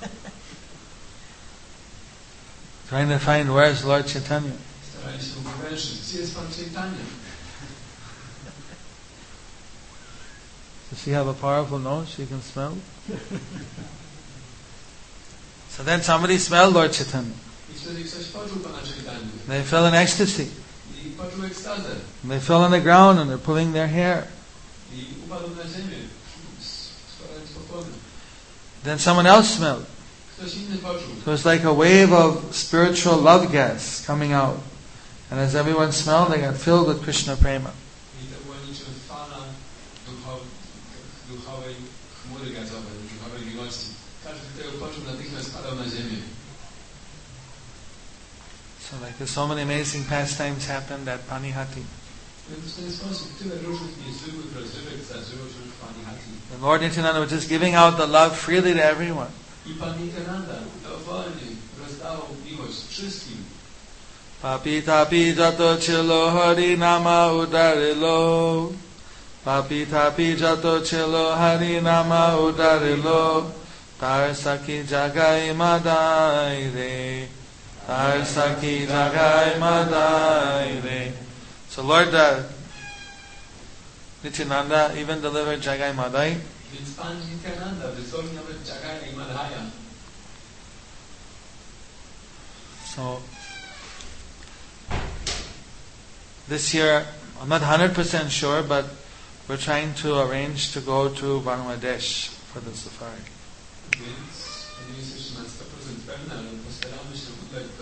Trying to find where's Lord Chaitanya. Starali się uwzględnić, mężczyzn, gdzie jest Pan Chaitanya? Does she have a powerful nose she can smell? So then somebody smelled Lord Chaitanya. I wtedy ktoś poczuł Pana Chaitanya. They fell in ecstasy. I poczuł ekstazę. And they fell on the ground and they're pulling their hair. I upadł na ziemię, składając pokłony. Then someone else smelled. Ktoś inny poczuł. So it's like a wave of spiritual love gas coming out. And as everyone smelled, they got filled with Krishna prema. I to była niczym fala duchowej, duchowej chmury gazowej, duchowej miłości. Każdy, kto ją poczuł, natychmiast padał na ziemię. So like there's so many amazing pastimes happened at Panihati. Więc w ten sposób tyle różnych niezwykłych rozrywek zdarzyło się w Panihati. The Lord Nityananda was just giving out the love freely to everyone. I Pan Nityananda dowolnie rozdawał miłość wszystkim. Papi tapi jato chilo hari nama udarilo. Papi tapi jato chilo hari nama udarilo. Tar saki jagai madai re. Tar saki jagai madai re. So Lord uh, Nityananda even delivered Jagai Madai. Więc Pan Nityananda wysłał nawet Jagaya i Madhaya. So this year, I'm not one hundred percent sure, but we're trying to arrange to go to Bangladesh for the safari. Więc nie jest jeszcze na sto procent pewne, ale postaramy się udać do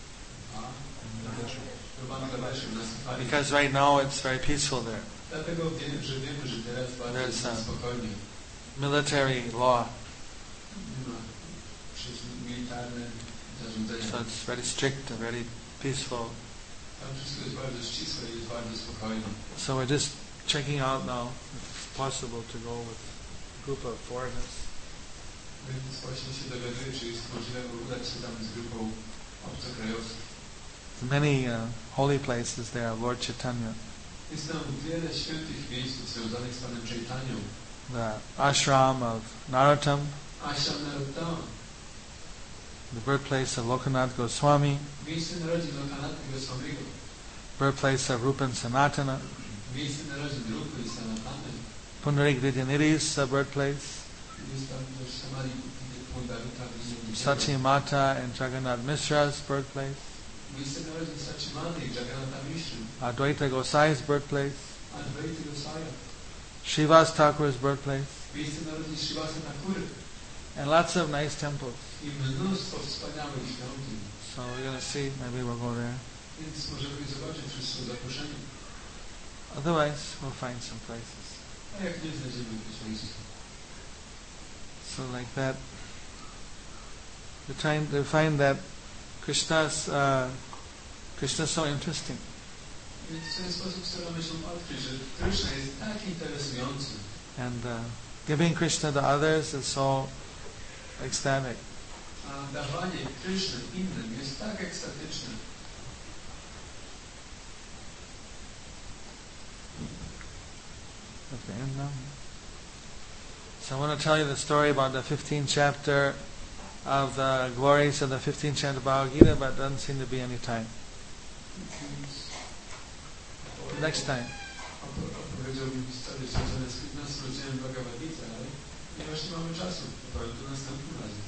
do Bangladeszu na safari. Because right now it's very peaceful there. Dlatego wiem, że wiemy, że teraz bardzo There's jest a- spokojnie. Military law, Nie ma przez militarne zarządzenia. so it's very strict and very peaceful. Tam wszystko jest bardzo ścisłe i jest bardzo spokojne. So we're just checking out now if it's possible to go with a group of foreigners. Więc właśnie się dowiaduję, czy jest możliwe udać się tam z grupą obcokrajowców. Many uh, holy places there, Lord Chaitanya. Jest tam wiele świętych miejsc związanych z Panem Chaitanią. The ashram of Narottam, Ashram Narottama, the birthplace of Lokanath Goswami, miejsce narodzin Lokanathi Goswamiego, birthplace of Rupan Sanatana, miejsce narodzin Rupy i Sanatany. Pundarik Vidyanidhi's uh, birthplace, Jest tam też Samadhi Pundarika Vidyanidhi. Sachi Mata and Jagannath Mishra's birthplace, Miejsce narodzin Sachimani i Jagannatha Mishra, Advaita Gosai's birthplace, Advaita Gosaya, Srivas Thakur's birthplace, miejsce narodzin Srivasa Thakury and lots of nice temples. i mnóstwo wspaniałych świątyń. So we're going to see, maybe we'll go there. Więc możemy zobaczyć, wszyscy są zaproszeni. Otherwise, we'll find some places. A jak nie znajdziemy jakieś miejsce. So like that, we're trying to find that Krishna's, uh, Krishna's so interesting. Więc w ten sposób staramy się odkryć, że Krishna jest tak interesujący. And uh, giving Krishna to others is so ecstatic. A dawanie Krishna innym jest tak ekstatyczne. At the end now. So I want to tell you the story about the fifteenth chapter of the glories of the fifteenth chapter of Bhagavad Gita, but doesn't seem to be any time. Next time. Opowiedziałbym historię związane z piętnastym rozdziałem Bhagavad Gita, ale ponieważ nie mamy czasu, powiem to następnym razem.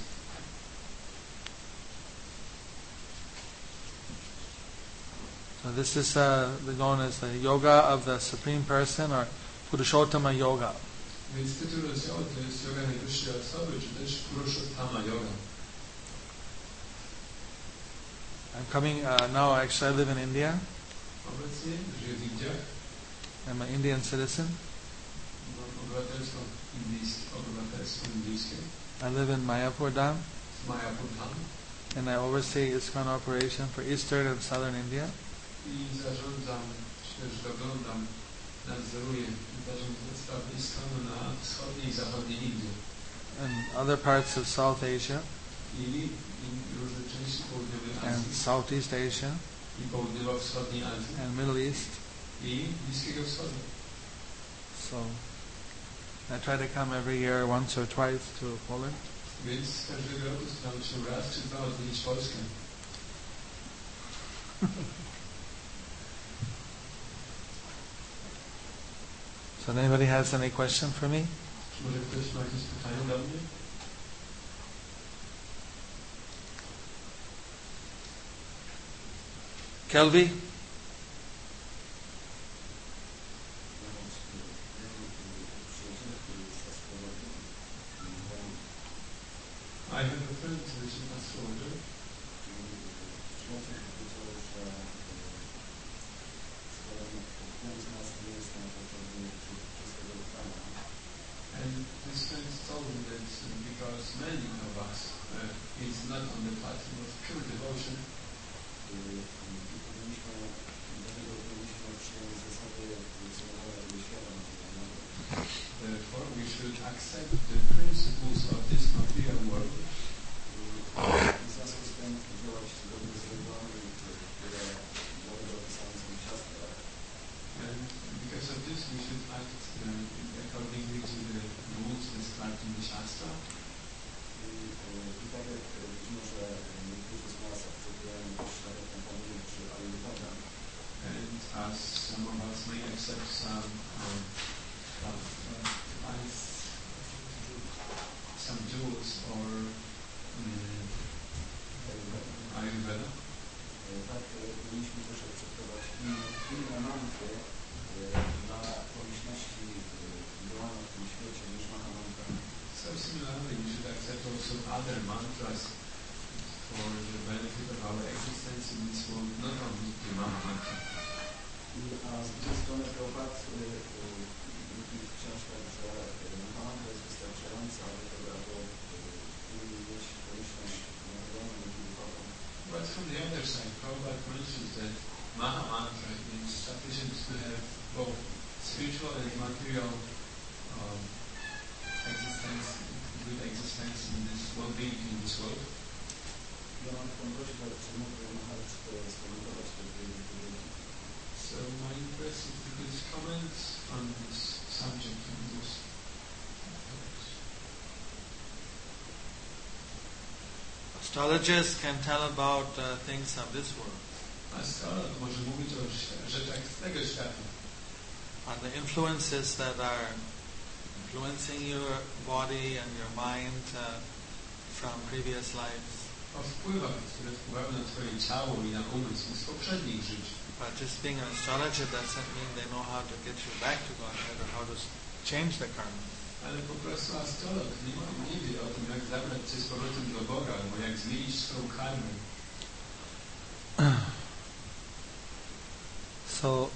So this is uh, known as the Yoga of the Supreme Person, or Purushottama Yoga. Więc tytuł rozdziału to jest Yoga najwyższej osoby, czy też Purushottama Yoga. I'm coming uh, now. Actually, I live in India. Obecnie żyję w Indiach, I'm an Indian citizen. mam obywatelstwo indyjskie, obywatelstwo indyjskie, I live in Mayapur Dham, w Mayapur Dham and I oversee ISKCON operation for Eastern and Southern India. i zarządzam, czy też doglądam, nadzoruję zarządzam sprawy ISKCONu na wschodniej i zachodniej Indii And other parts of South Asia i, i różne części południowej and Azji Southeast Asia i południowo-wschodniej Azji and Middle East. i Bliskiego Wschodu. So I try to come every year, once or twice, to Poland. Więc każdego roku staram się raz czy dwa odwiedzić Polskę. So anybody has any question for me? Może ktoś ma jakieś pytania do mnie? Kelby? I have a friend who is an astrologer. And this friend told me that because many of us uh, is not on the platform of pure devotion, therefore we should accept the principles of this material world. And because of this we should act uh, accordingly to the rules described in the Shastra. And as some of us may accept some um, uh, uh, ice, some jewels or um, Ayurveda. Tak, powinniśmy też akceptować inne mantry dla pomyślności działania w tym świecie niż Maha Mantra. So similarly, we should accept also other mantras for the benefit of our existence in this world, not only the Maha Mantra. A z drugiej strony Prabhupada mówi w książkach, że Maha Mantra jest wystarczająca do tego, aby mieć pomyślność materialną i duchową. But from the other side, Prabhupada mentions that Maha Mantra is sufficient to have both spiritual and material um, existence, good existence in this world, being in this world. Ja mam taką prośbę, czy mógłby Maharaj skomentować te dwie wypowiedzi. So my request is to please comment on this subject, on this topics. Astrologers can tell about uh, things of this world. Astrolog może mówić o rzeczach z tego świata. On the influences that are influencing your body and your mind uh, from previous lives. O wpływach, które wpływają na twoje ciało i na umysł z poprzednich żyć. But just being an astrologer doesn't mean they know how to get you back to Godhead or how to change the karma. Ale po prostu astrolog nie, nie wie o tym, jak zabrać cię z powrotem do Boga, albo jak zmienić swoją karmę. So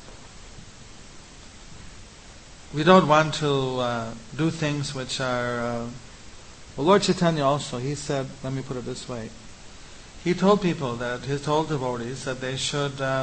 we don't want to uh, do things which are. Uh, well, Lord Chaitanya also, he said, let me put it this way. He told people that, he told devotees that they should uh,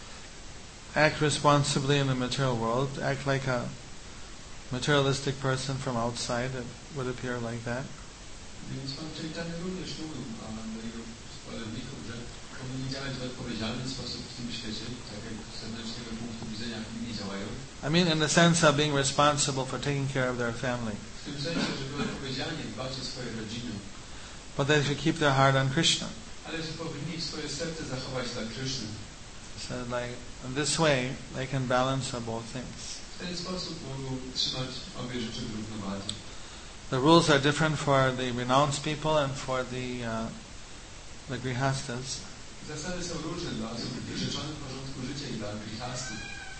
act responsibly in the material world, act like a materialistic person from outside. It would appear like that. Więc Pan Chaitanya również mówił do jego zwolenników, że powinni działać w odpowiedzialny sposób w tym świecie, tak jak z zewnętrznego punktu widzenia inni działają. I mean, in the sense of being responsible for taking care of their family. W tym sensie, żeby odpowiedzialnie dbać o swoje rodziny. But they should keep their heart on Krishna. Ale że powinni swoje serce zachować dla Kryszny. So like, in this way, they can balance both things. W ten sposób mogą trzymać obie rzeczy w równowadze. The rules are different for the renounced people and for the uh, the grihastas. Zasady są różne dla osób wyrzeczonych porządku życia i dla grihastów.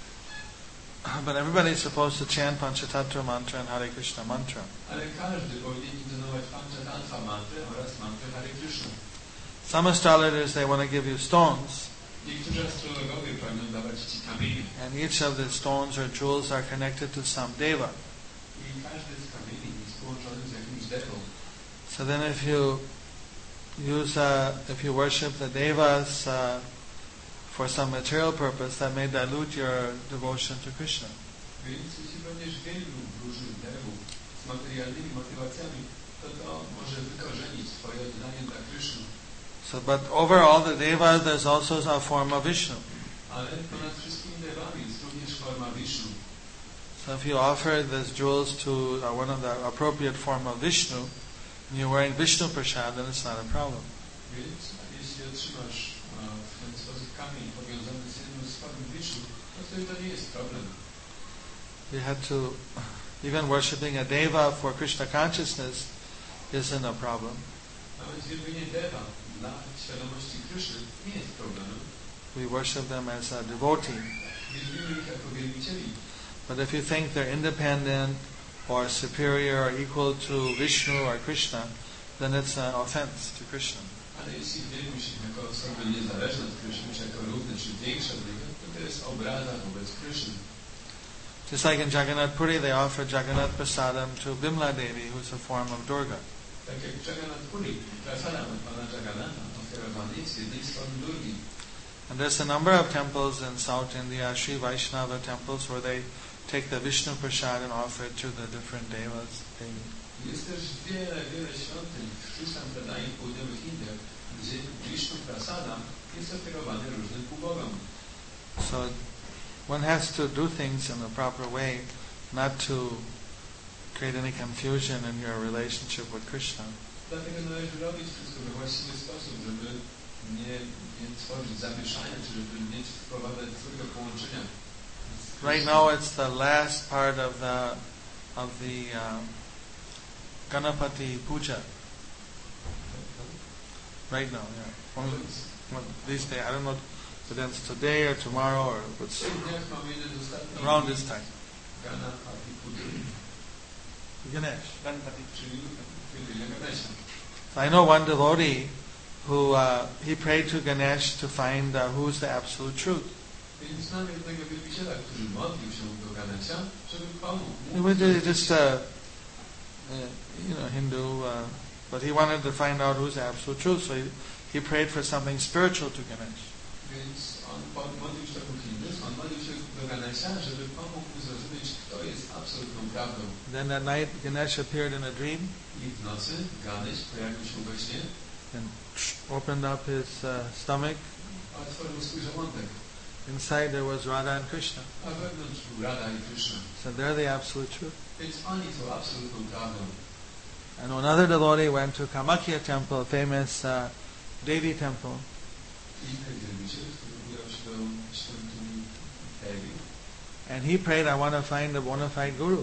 But everybody is supposed to chant Panchatattva mantra and Hare Krishna mantra. Ale każdy powinien intonować Panchatattva mantrę oraz mantrę Hare Krishna. Some astrologers, they want to give you stones. Niektórzy astrologowie pragną dawać ci kamienie. And each of the stones or jewels are connected to some deva. I każdy z kamieni jest połączony z jakimś devą. So then if you use, uh, if you worship the devas uh, for some material purpose, that may dilute your devotion to Krishna. Więc jeśli będziesz wielu różnych devów z materialnymi motywacjami, to to może wykorzenić twoje oddanie dla Kryszny. So, but over all the devas, there's also a form of Vishnu. Ale ponad wszystkimi devami jest również forma Vishnu. So if you offer these jewels to uh, one of the appropriate form of Vishnu, and you're wearing Vishnu prasad, then it's not a problem. Więc jeśli otrzymasz w ten sposób kamień powiązany z jedną z form Vishnu, to wtedy to nie jest problem. You had to, even worshipping a deva for Krishna consciousness isn't a problem. Nawet wielbienie Deva dla świadomości Kryszny nie jest problemem. We worship them as a devotee. Wielbimy ich jako wielbicieli. But if you think they're independent or superior or equal to Vishnu or Krishna, then it's an offense to Krishna. Ale jeśli wielbisz ich jako osoby niezależne od Kryszny, czy jako równe, czy większe od niego, to to jest obraza wobec Kryszny. Just like in Jagannath Puri, they offer Jagannath Prasadam to Bimla Devi, who's a form of Durga. Tak jak w Jagannath Puri, prasadam Pana Jagannatha ofiarowany jest jednej z form Durgi. And there's a number of temples in South India, Sri Vaishnava temples, where they take the Vishnu Prasad and offer it to the different devas. Jest też wiele, wiele świątyń w Sri Sampradai w południowych Indiach, gdzie Vishnu Prasadam jest ofiarowany różnym półbogom. So one has to do things in the proper way, not to create any confusion in your relationship with Krishna. Dlatego należy robić wszystko we właściwy sposób, żeby nie, nie tworzyć zamieszania, czy żeby nie wprowadzać złego połączenia. Right now it's the last part of the of the um, Ganapati Puja. Right now, yeah. One, one, these days, I don't know if it ends today or tomorrow or what's around this time. Ganapati Puja. Ganesh. Czyli wielbienia Ganesha. So I know one devotee who uh, he prayed to Ganesh to find uh, who's the absolute truth. Więc znam jednego wielbiciela, który modlił się do Ganesha, żeby pomógł. He was just a uh, you know Hindu, uh, but he wanted to find out who's the absolute truth. So he, he prayed for something spiritual to Ganesh. Więc on modlił się jako Hindus, on modlił się do Ganesha, żeby pomógł mu zrozumieć, kto jest absolutną prawdą. Then that night Ganesh appeared in a dream. I w nocy Ganesh pojawił się we śnie. And opened up his uh, stomach. Otworzył swój żołądek. Inside there was Radha and Krishna. A wewnątrz był Radha i Krishna. So they're the absolute truth. Więc oni są absolutną prawdą. And another devotee went to Kamakhya temple, famous uh, Devi temple. And he prayed, I want to find a bona fide guru.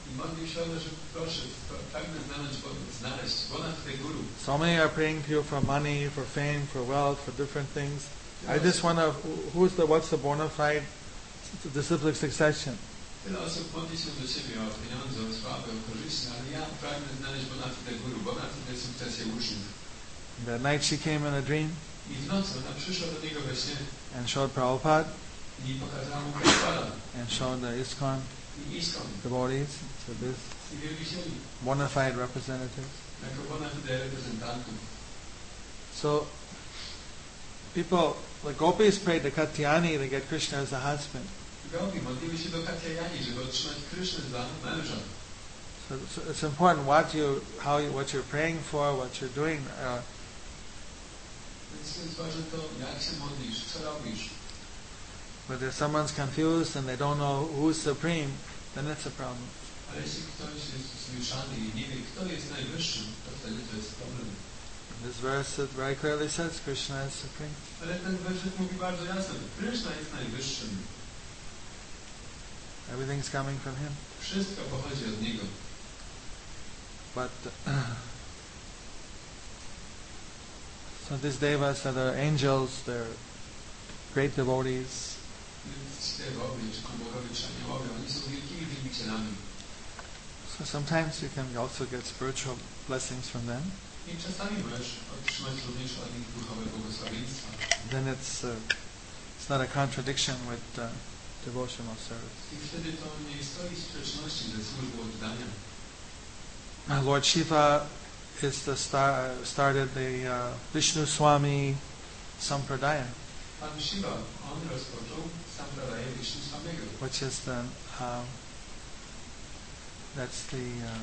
So many are praying to you for money, for fame, for wealth, for different things. I just want to, who's the, what's the bona fide disciplic succession? Tyle osób modli się do Ciebie o pieniądze, o sławę, o korzyści, ale ja pragnę znaleźć bona fide guru, bona fide sukcesję uczniów. That night she came in a dream. I w nocy ona przyszła do niego we śnie. And showed Prabhupada. I pokazała mu Prabhupada. And showed the ISKCON I ISKCON. devotees. So this I wielbicieli. bona fide representatives. Jako bona fide reprezentantów. So people, the gopis prayed to Katyayani to get Krishna as a husband. Gopi modliły się do Katyayani, żeby otrzymać Krysznę za męża. So, so it's important what you, how you, what you're praying for, what you're doing. Uh, Więc jest ważne to, jak się modlisz, co robisz. But if someone's confused and they don't know who's supreme, then it's a problem. Ale jeśli ktoś jest zmieszany i nie wie, kto jest najwyższym, to wtedy to jest problem. This verse it very clearly says Krishna is supreme. Ale ten werset mówi bardzo jasno, Krishna jest najwyższym. Everything's coming from Him. Wszystko pochodzi od Niego. But uh, so these devas that are angels, they're great devotees. So sometimes you can also get spiritual blessings from them. Then it's uh, it's not a contradiction with uh, devotional service. Uh, Lord Shiva is the star, started the uh, Vishnu Swami Sampradaya, which is the um, that's the uh,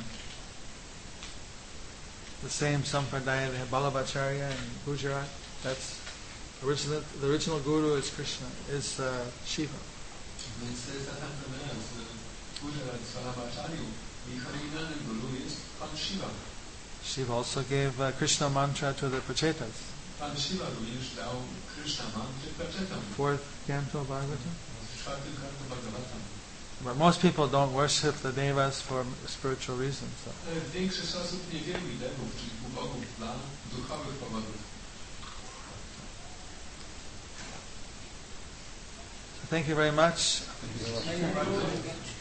the same Sampradaya they have Ballabhacharya in Gujarat. That's original. The original guru is Krishna, is uh, Shiva. Shiva also gave uh, Krishna mantra to the Prachetas. Fourth canto of Bhagavatam. But most people don't worship the devas for spiritual reasons. So. Ale większość osób nie wielbi demów, czyli bogów dla duchowych powodów. So thank you very much. Dziękuję bardzo.